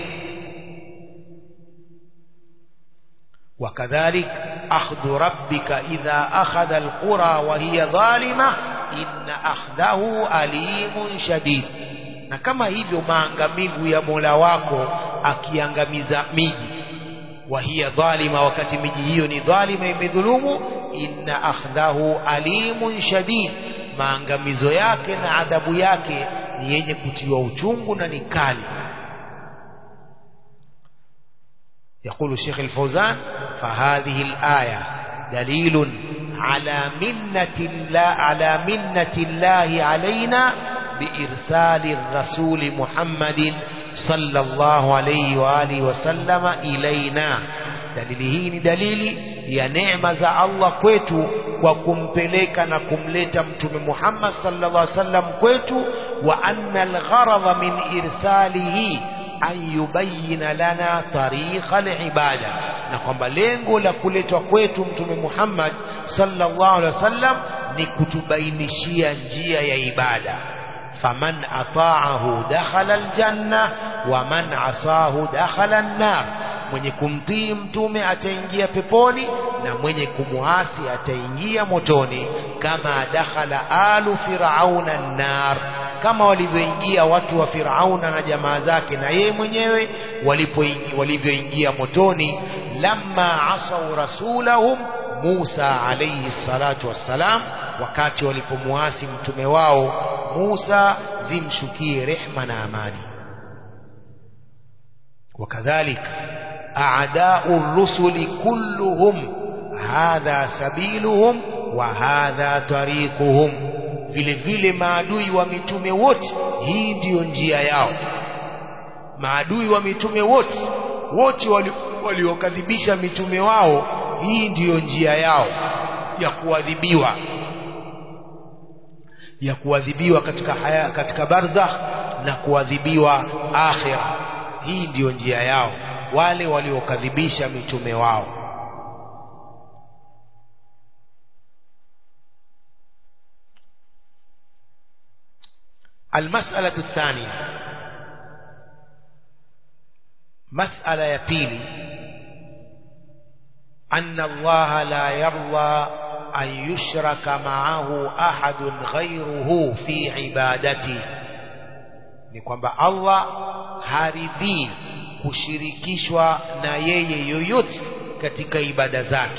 وكذلك أخذ ربك إذا أخذ القرى وهي ظالمة إن أخذه أليم شديد. Na kama hivyo maangamivu ya Mola wako akiangamiza miji, wa hiya dhalima, wakati miji hiyo ni dhalima, imedhulumu, inna akhdahu alimun shadid, maangamizo yake na adhabu yake ni yenye kutiwa uchungu na ni kali. يقول الشيخ الفوزان فهذه الآية دليل على منة الله علينا بإرسال الرسول محمد صلى الله عليه وآله وسلم إلينا. dalili hii ni dalili ya neema za Allah kwetu kwa kumpeleka na kumleta mtume Muhammad sallallahu alaihi wasallam kwetu. Wa anna al-gharadha min irsalihi an yubayyina lana tariqa al-ibada, na kwamba lengo la kuletwa kwetu mtume Muhammad sallallahu alaihi wasallam ni kutubainishia njia ya ibada. faman ata'ahu dakhala al-janna wa man asahu dakhala an-nar, mwenye kumtii mtume ataingia peponi na mwenye kumuasi ataingia motoni. Kama dakhala alu firauna an-nar, kama walivyoingia watu wa Firauna na jamaa zake na yeye mwenyewe walivyoingia motoni. Lamma asau rasulahum Musa alayhi salatu wassalam, wakati walipomuasi mtume wao Musa zimshukie rehma na amani. وكذلك أعداء الرسل كلهم هذا سبيلهم وهذا طريقهم. vile vile maadui wa mitume wote hii ndiyo njia yao. Maadui wa mitume wote waliokadhibisha mitume wao, hii ndiyo njia yao ya kuadhibiwa katika barzakh na kuadhibiwa akhira. Hii ndiyo njia yao wale waliokadhibisha mitume wao. المسألة الثانية، مسألة ya pili, أن الله لا يرضى أن يشرك معه أحد غيره في عبادته. ni kwamba Allah haridhii kushirikishwa na yeye yoyote katika ibada zake.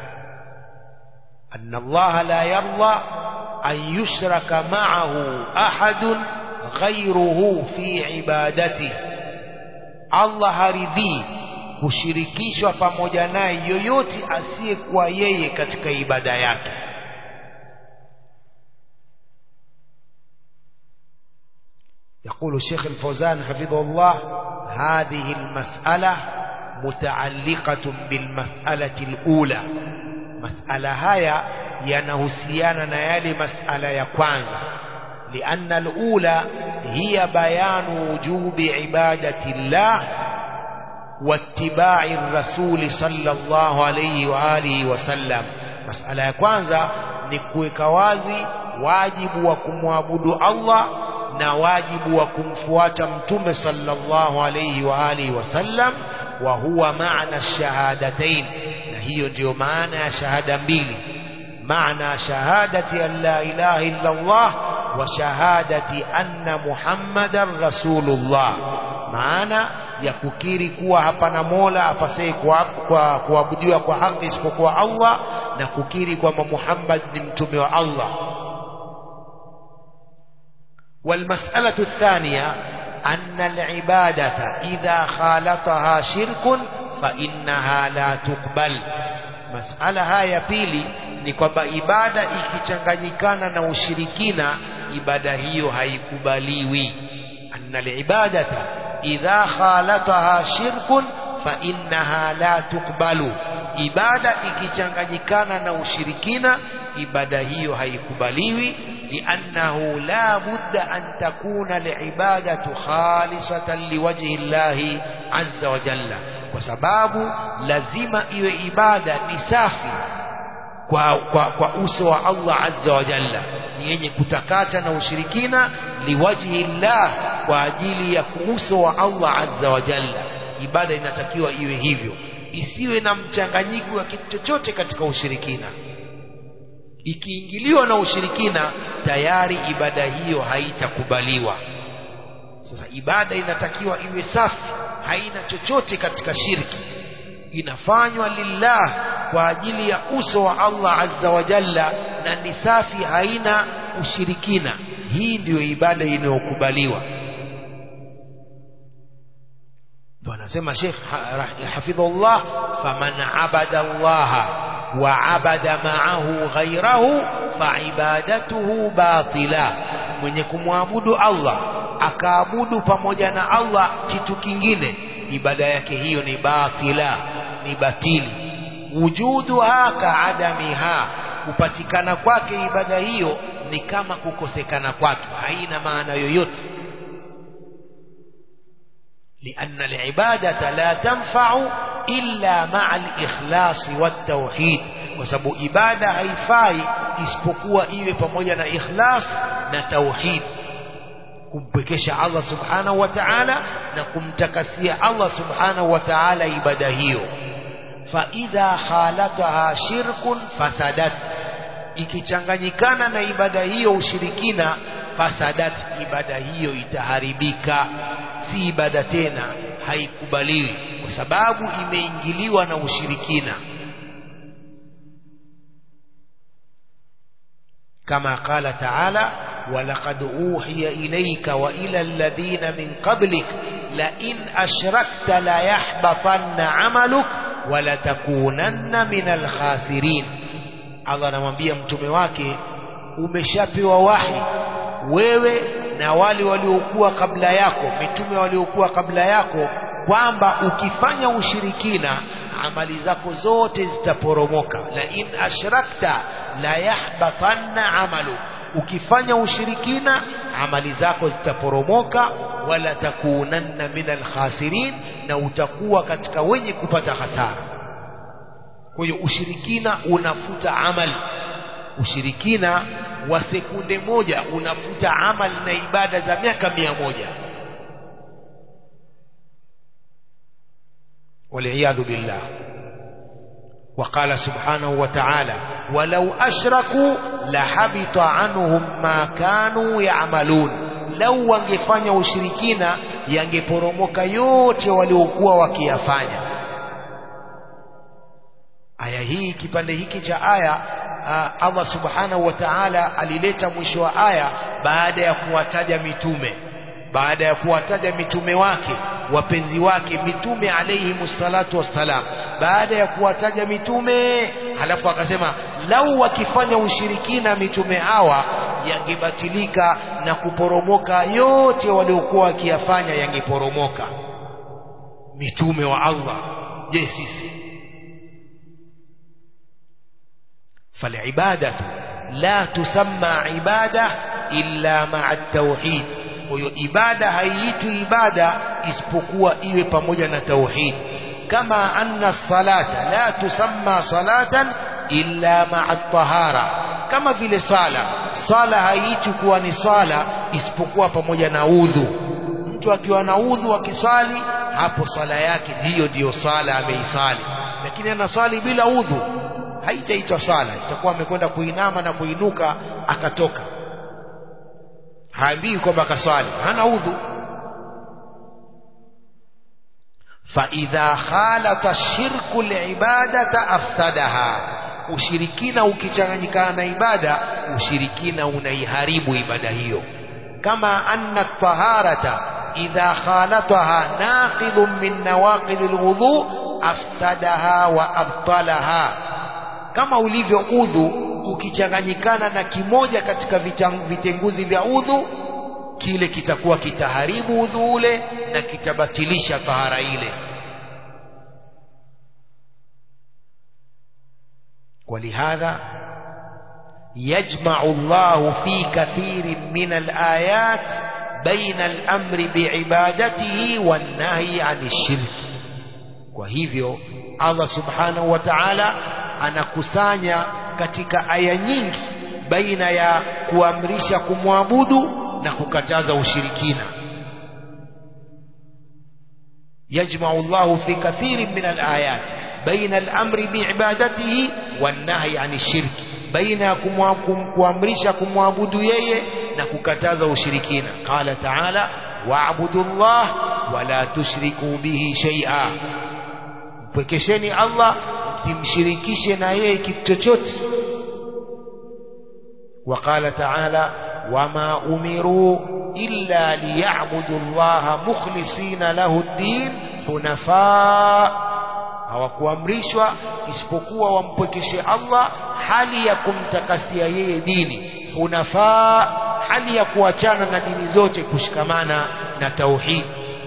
أن الله لا يرضى أن يشرك معه أحد غيره في عبادته. Allah haridhii kushirikishwa pamoja naye yoyote asiyekuwa yeye katika ibada yake. يقول الشيخ الفوزان حفظه الله: هذه المسألة متعلقة بالمسألة الأولى. مسألة هيا ينهسيانا نيالي مسألة يكوانزا، لأن الأولى هي بيان وجوب عبادة الله واتباع الرسول صلى الله عليه وآله وسلم. مسألة يكوانزا نكوك وازي واجب وكموابد الله na wajibu wa kumfuata mtume sallallahu alayhi wa alihi wasallam, wa huwa maana shahadatain, na hiyo ndio maana ya shahada mbili. maana shahadati an la ilaha illa Allah wa shahadati anna Muhammadan rasulullah, maana ya kukiri kuwa hapana mola apasaye kuabudiwa kwa haki isipokuwa Allah, na kukiri kwamba Muhammad ni mtume wa Allah. والمسألة الثانية أن العبادة إذا خالطها شرك فإنها لا تقبل. مسألة هاي pili ni kwamba ibada ikichanganyikana na ushirikina, ibada hiyo haikubaliwi. أن العبادة إذا خالطها شرك فإنها لا تقبل. ibada ikichanganyikana na ushirikina, ibada hiyo haikubaliwi. لأنه لا بد أن تكون العبادة خالصة لوجه الله عز وجل. وسباب لازم إيوه عبادة نسافي kwa uso wa Allah azza wa jalla, ni yenye kutakata na ushirikina, liwajhi Allah, kwa ajili ya uso wa Allah azza wa jalla. Ibada inatakiwa iwe hivyo, isiwe na mchanganyiko wa kitu chochote katika ushirikina. Ikiingiliwa na ushirikina, tayari ibada hiyo haitakubaliwa. Sasa ibada inatakiwa iwe safi, haina chochote katika shirki, inafanywa lillah, kwa ajili ya uso wa Allah azza wa jalla, na ni safi, haina ushirikina. Hii ndiyo ibada inayokubaliwa. ndio anasema Sheikh hafidhullah, faman abada Allah wa abada ma'ahu ghayrahu fa ibadatuhu batila. Mwenye kumwabudu Allah akaabudu pamoja na Allah kitu kingine, ibada yake hiyo ni batila, ni batili. Wujuduha ka'adamiha, kupatikana kwake ibada hiyo ni kama kukosekana kwake, haina maana yoyote. لأن العبادة لا تنفع إلا مع الإخلاص والتوحيد. وسبب إبادة haifai isipokuwa iwe pamoja na ikhlas na tauhid, kumpekesha Allah subhanahu wa ta'ala na kumtakasia Allah subhanahu wa ta'ala ibada hiyo. فإذا خالطها شرك فسدت, ikichanganyikana na ibada hiyo ushirikina, fasadat, ibada hiyo itaharibika, si ibada tena, haikubaliwi kwa sababu imeingiliwa na ushirikina. كما قال تعالى ولقد أوحي إليك وإلى الذين من قبلك لئن أشركت ليحبطن عملك ولتكونن من الخاسرين. Allah anamwambia mtume wake umeshapewa wahi wewe na wale waliokuwa kabla yako, mitume waliokuwa kabla yako, kwamba ukifanya ushirikina amali zako zote zitaporomoka. La in ashrakta la yahbatanna amalu, ukifanya ushirikina amali zako zitaporomoka. Wala takunanna minal khasirin, na utakuwa katika wenye kupata hasara. Kwa hiyo ushirikina unafuta amali. Ushirikina wa sekunde moja unafuta amali na ibada za miaka 100. waliyadhu billah. وقال سبحانه وتعالى ولو أشركوا لحبط عنهم ما كانوا يعملون. لو wangefanya ushirikina yangeporomoka yote waliokuwa wakiyafanya. Aya hii, kipande hiki cha aya, Allah subhanahu wa ta'ala alileta mwisho wa aya baada ya kuwataja mitume, baada ya kuwataja mitume wake, wapenzi wake mitume alayhimus salatu wassalam. Baada ya kuwataja mitume, halafu akasema lau wakifanya ushirikina mitume hawa yangebatilika na kuporomoka yote waliokuwa wakiyafanya, yangeporomoka. Mitume wa Allah, je sisi? فالعبادة لا تسمى عبادة إلا مع التوحيد. وإبادة هيئت إبادة isipokuwa iwe pamoja na tauhid. كما أن الصلاة لا تسمى صلاة إلا مع الطهارة. كما vile sala haiiti kuwa ni sala isipokuwa pamoja na udhu. Mtu akiwa na udhu akisali, hapo sala yake ndiyo sala ameisali. Lakini anasali bila udhu, haitaitwa sala, itakuwa amekwenda kuinama na kuinuka akatoka, haambii kwamba kaswali, hana udhu. fa idha khalata shirku alibadata afsadaha, ushirikina ukichanganyikana na ibada, ushirikina unaiharibu ibada hiyo. kama anna taharata idha khalataha naqidun min nawaqid alwudu afsadaha wa abtalaha, kama ulivyo udhu ukichanganyikana na kimoja katika vitenguzi vya udhu, kile kitakuwa kitaharibu udhu ule na kitabatilisha tahara ile. ولهذا يجمع الله في كثير من الآيات بين الأمر بعبادته والنهي عن الشرك. وهذا الله سبحانه وتعالى anakusanya katika aya nyingi baina ya kuamrisha kumwabudu na kukataza ushirikina. yajma'u Allahu fi kathirin min al-ayat baina al-amri bi'ibadatihi wan-nahyi 'ani shirk, baina ya kuamrisha kumwabudu yeye na kukataza ushirikina. Qala ta'ala wa'budu Allah wa la tushriku bihi shay'a, mpwekesheni Allah, simshirikishe na yeye kitu chochote. وقال تعالى وما أمروا إلا ليعبدوا الله مخلصين له الدين حنفاء. hawakuamrishwa isipokuwa wampwekeshe Allah hali ya kumtakasia yeye dini, hunafaa, hali ya kuachana na dini zote kushikamana na tauhid.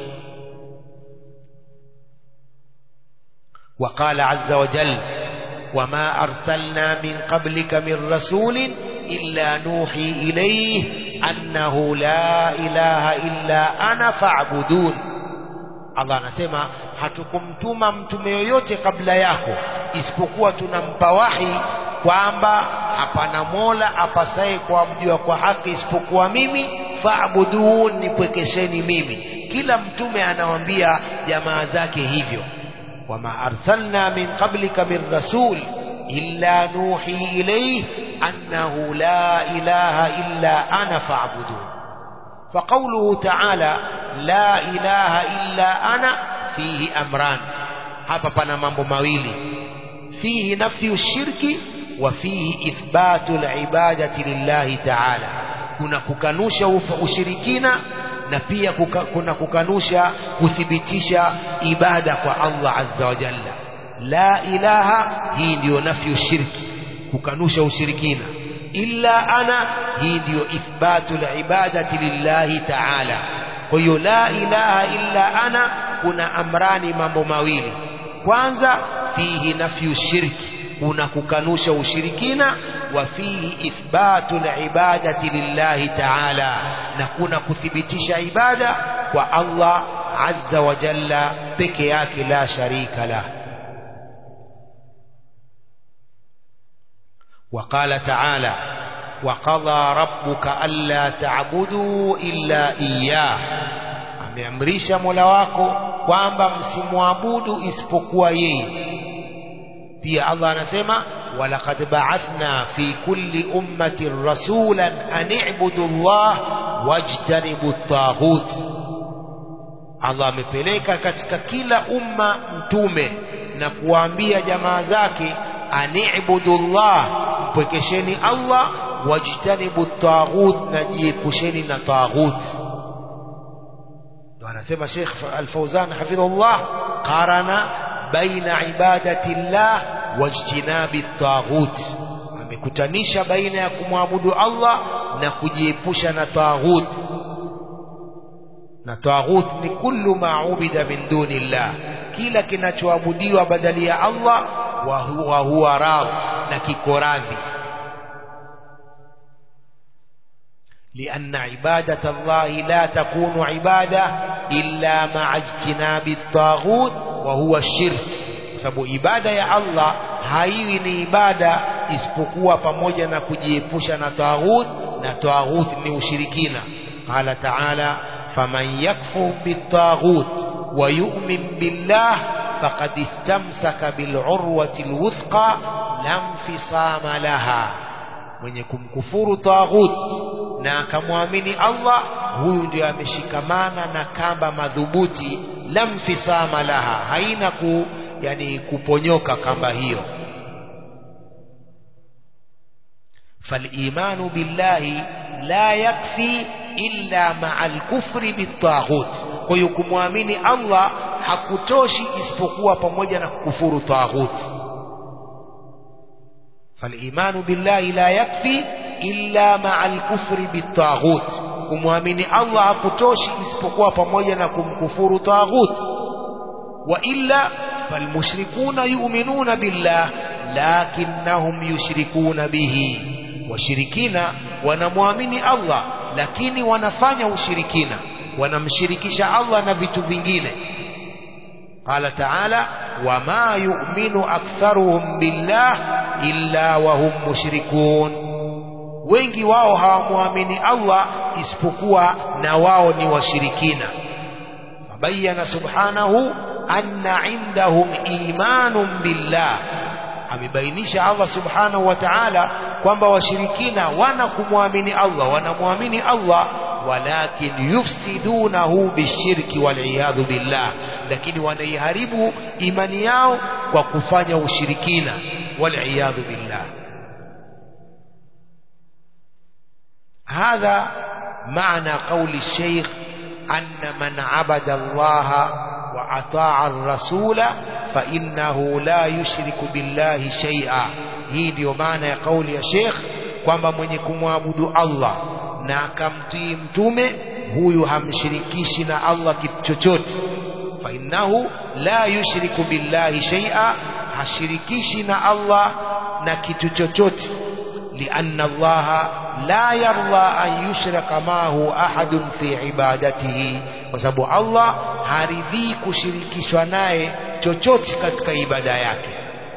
وقال عز وجل وما أرسلنا من قبلك من رسول إلا نوحي إليه أنه لا إله إلا أنا فاعبدون. Allah anasema hatukumtuma mtume yoyote kabla yako isipokuwa tunampa wahi kwamba hapana mola apasaye kuabudiwa kwa haki isipokuwa mimi, fa'budun, nipwekesheni mimi. Kila mtume anawaambia jamaa zake hivyo. wama arsalna min qablika min rasul illa nuhi ilayhi annahu la ilaha illa ana fa'budun. فقوله تعالى لا إله إلا أنا فيه أمران. hapa pana mambo mawili: fihi nafyu shirki wa fihi ithbatu al-ibadati lillahi ta'ala, kuna kukanusha ushirikina na pia kuna kukanusha kuthibitisha ibada kwa Allah azza wa jalla. La ilaha, hii ndio nafyu shirki, kukanusha ushirikina. Illa ana, hii ndio ithbatu al-ibadati lillahi ta'ala. Kwa hiyo la ilaha illa ana, kuna amrani, mambo mawili. Kwanza, fihi nafyu shirki, kuna kukanusha ushirikina. Wa fihi ithbatu al-ibadati lillahi ta'ala, na kuna kuthibitisha ibada kwa Allah azza wa jalla peke yake, la sharika la. وقال تعالى: وقضى ربك ألا تعبدوا إلا إياه, ameamrisha Mola wako kwamba msimwabudu isipokuwa yeye. Pia Allah anasema: walaqad ba'athna fi kulli ummatin rasulan an i'budu Allah wajtanibu at-taghut. Allah amepeleka katika kila umma mtume na kuwaambia jamaa zake, ani'budu Allah, mpwekesheni Allah, wajtanibu at-taghut, na jiepusheni na taghut. Ndio anasema Sheikh Al-Fawzan hafidhahullah, qarana baina ibadati Allah wajtinabi at-taghut, amekutanisha baina ya kumwabudu Allah na kujiepusha na taghut. Na taghut ni kullu ma'ubida min dunillah, kila kinachoabudiwa badali ya Allah, wa huwa radhi, na kiko radhi. لأن عبادة الله لا تكون عبادة إلا مع اجتناب الطاغوت وهو الشرك. sababu ibada ya Allah haiwi ni ibada isipokuwa pamoja na kujiepusha na taghut, na taghut ni ushirikina. Qala ta'ala: faman yakfur bit-taghut wa yu'min billah faqad istamsaka bil-urwati al-wuthqa lam fisama laha, mwenye kumkufuru taghut na akamwamini Allah, huyu ndiye ameshikamana na kamba madhubuti, lam fisama laha, haina kuponyoka kamba hiyo. فالإيمان بالله لا يكفي إلا مع الكفر بالطاغوت. kwa hiyo kumwamini Allah hakutoshi isipokuwa pamoja na kukufuru taghut. فالإيمان بالله لا يكفي إلا مع الكفر بالطاغوت, kumwamini Allah hakutoshi isipokuwa pamoja na kumkufuru taghut. وإلا فالمشركون يؤمنون بالله لكنهم يشركون به, washirikina wanamwamini Allah lakini wanafanya ushirikina, wanamshirikisha Allah na vitu vingine. Qala ta'ala: wama yu'minu aktharuhum billah illa wa hum mushrikun, wengi wao hawamwamini Allah isipokuwa na wao ni washirikina. Fabayyana subhanahu anna indahum imanun billah, amebainisha Allah subhanahu wa ta'ala kwamba washirikina wanakumwamini Allah, wanamwamini Allah, walakin yufsidunahu bishirki wal'iyadhu billah, lakini wanaiharibu imani yao kwa kufanya ushirikina, wal'iyadhu billah. هذا معنى قول الشيخ أن من عبد الله وأطاع الرسول فإنه لا يشرك بالله شيئا. hii ndio maana ya kauli ya Sheikh kwamba mwenye kumwabudu Allah na akamtii mtume, huyu hamshirikishi na Allah kitu chochote. fa innahu la yushriku billahi shay'a, hashirikishi na Allah na kitu chochote. lianna Allah la yarda an yushraka mahu ahadun fi ibadatihi, kwa sababu Allah haridhii kushirikishwa naye chochote katika ibada yake.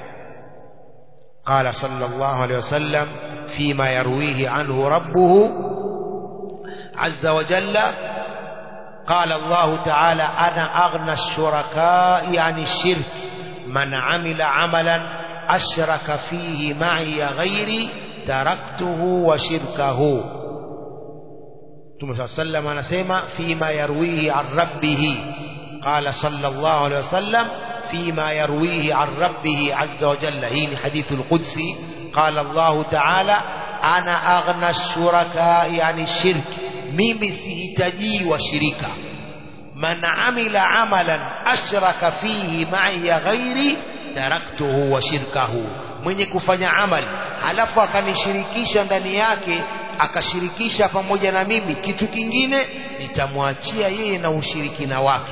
قال صلى الله عليه وسلم فيما يرويه عنه ربه عز وجل: قال الله تعالى: أنا أغنى الشركاء عن الشرك من عمل عملا أشرك فيه معي غيري تركته وشركه. ثم صلى الله عليه وسلم anasema فيما يرويه عن ربه. قال صلى الله عليه وسلم فيما يرويه عن ربه عز وجل. hii ni hadithu al-Qudsi qala Allah ta'ala ana aghna shuraka, yani shirki, mimi sihitaji washirika. Man amila amalan ashraka fihi ma'i ghairi taraktuhu wa shirkahu, mwenye kufanya amali halafu akanishirikisha ndani yake, akashirikisha pamoja na mimi kitu kingine, nitamwachia yeye na ushirikina wake.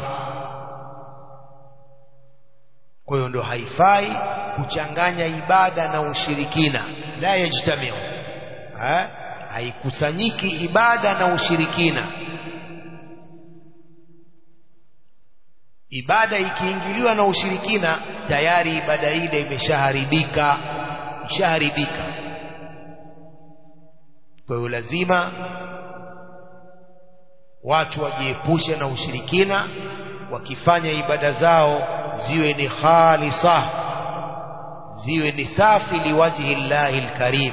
Kwa hiyo ndio haifai kuchanganya ibada na ushirikina, la yajtamiu, haikusanyiki ibada na ushirikina. Ibada ikiingiliwa na ushirikina tayari ibada ile imeshaharibika. Kwa hiyo lazima watu wajiepushe na ushirikina, wakifanya ibada zao ziwe ni khalisa, ziwe ni safi liwajhi llahi alkarim.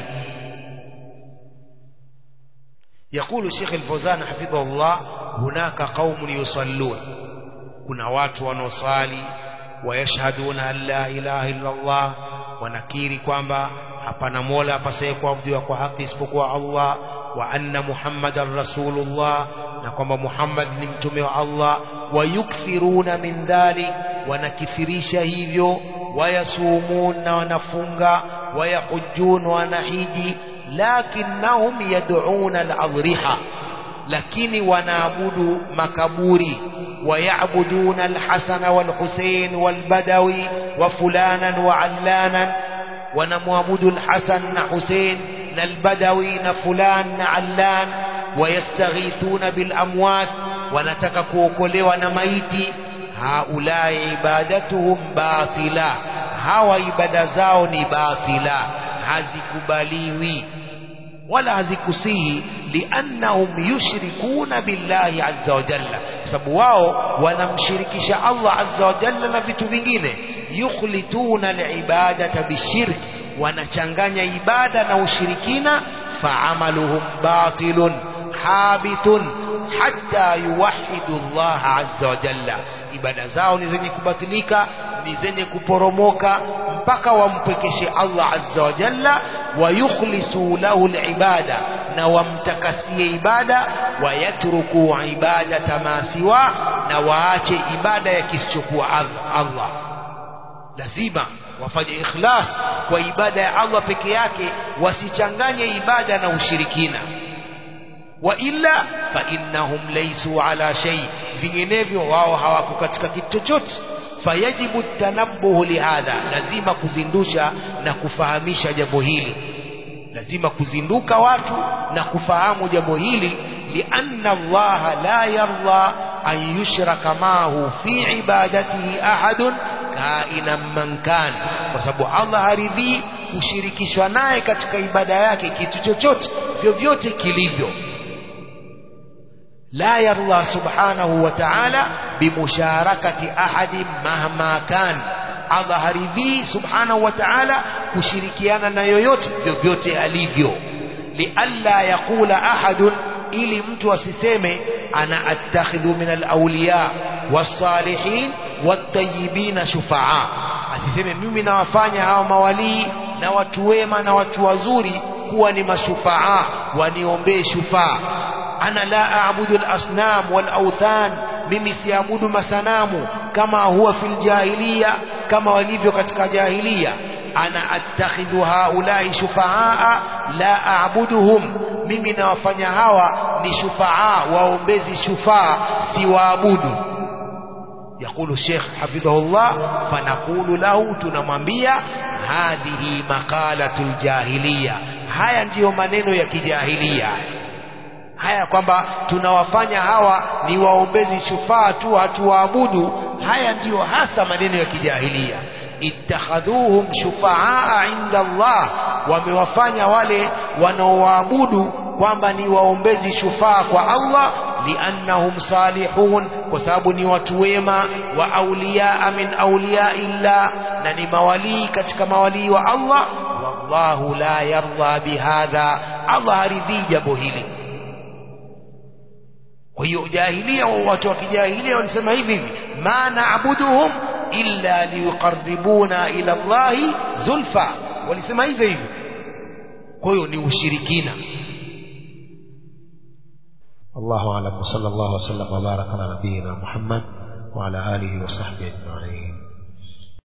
يقول الشيخ الفوزان حفظه الله هناك قوم يصلون, kuna watu wanaosali, wayashhaduna an la ilaha illa Allah, wanakiri kwamba hapana mola apasaye kuabudiwa kwa haki isipokuwa Allah, wa anna Muhammadan rasulullah, na kwamba Muhammad ni mtume wa Allah, wayukthiruna min dhalik, wanakithirisha hivyo, wayasumun, na wanafunga, wayahujjun, wanahiji, lakinnahum yad'una al-adriha, lakini wanaabudu makaburi, ويعبدون الحسن والحسين والبدوي وفلانا وعلانا, ونمعبد الحسن حسين البدوي نفلان علان, ويستغيثون بالأموات, ونتككوكولوا نميتي. هؤلاء عبادتهم باطلة, هوا عبادة zao ni batila, hazikubaliwi wala hazikusihi, liannahum yushrikuna billahi azza wa jalla, sababu wao wanamshirikisha Allah azza wa jalla na vitu vingine. Yukhlituna alibadata bishirk, wanachanganya ibada na ushirikina. Faamaluhum batilun habitun hatta yuwahidu Allah azza wa jalla, ibada zao ni zenye kubatilika, ni zenye kuporomoka mpaka wampekeshe Allah azza wa jalla. Wayukhlisu lahu alibada, na wamtakasie ibada. Wayatruku ibadata ma siwa, na waache ibada ya kisichokuwa Allah. Lazima wafanye ikhlas kwa ibada ya Allah peke yake, wasichanganye ibada na ushirikina. Wa illa fa innahum laysu ala shay, vinginevyo wao hawako katika kitu chochote. Fayajibu tanabbuhu lihadha, lazima kuzindusha na kufahamisha jambo hili, lazima kuzinduka watu na kufahamu jambo hili. Lianna Allah la yarda an yushraka maahu fi ibadatihi ahadun kainan man kan, kwa sababu Allah haridhii kushirikishwa naye katika ibada yake kitu chochote, vyovyote kilivyo. لا يرضى سبحانه وتعالى بمشاركة أحد مهما كان, Allah haridhii subhanahu wa ta'ala kushirikiana na yoyote vyovyote alivyo. Lialla yaqula ahadun, ili mtu asiseme ana attakhidhu min al-awliya was-salihin wat-tayyibin shufaa, asiseme mimi nawafanya hawa mawalii na watu wema na watu wazuri kuwa ni mashufaa, waniombee shufaa. Ana la a'budu al-asnam wal-awthan, mimi siabudu masanamu kama huwa fil jahiliya, kama walivyo katika jahiliya. Ana attakhidhu haulai shufaa la a'buduhum, mimi nawafanya hawa ni shufaa, waombezi shufaa, si waabudu. Yakulu Sheikh hafidhahullah, fanaqulu lahu, tunamwambia hadhihi maqalatul jahiliya, haya ndiyo maneno ya kijahiliya haya, kwamba tunawafanya hawa ni waombezi shufaa tu, hatuwaabudu. Haya ndiyo hasa maneno ya kijahilia. Ittakhadhuhum shufaa inda Allah, wamewafanya wale wanaoabudu kwamba ni waombezi shufaa kwa Allah. Liannahum salihun, kwa sababu ni watu wema. Wa awliya min awliya illa, na ni mawalii katika mawalii wa Allah. Wallahu la yarda bihadha, Allah haridhii jambo hili. Kwa hiyo jahilia, watu wa kijahilia wanasema hivi, ma na'buduhum illa liyuqarribuna ila Allahi zulfa, walisema hivi, kwa hiyo ni ushirikina. Allahu a'lam. Sallallahu alaihi wasallam wa baraka ala nabiyyina Muhammad wa ala alihi wa sahbihi ajma'in.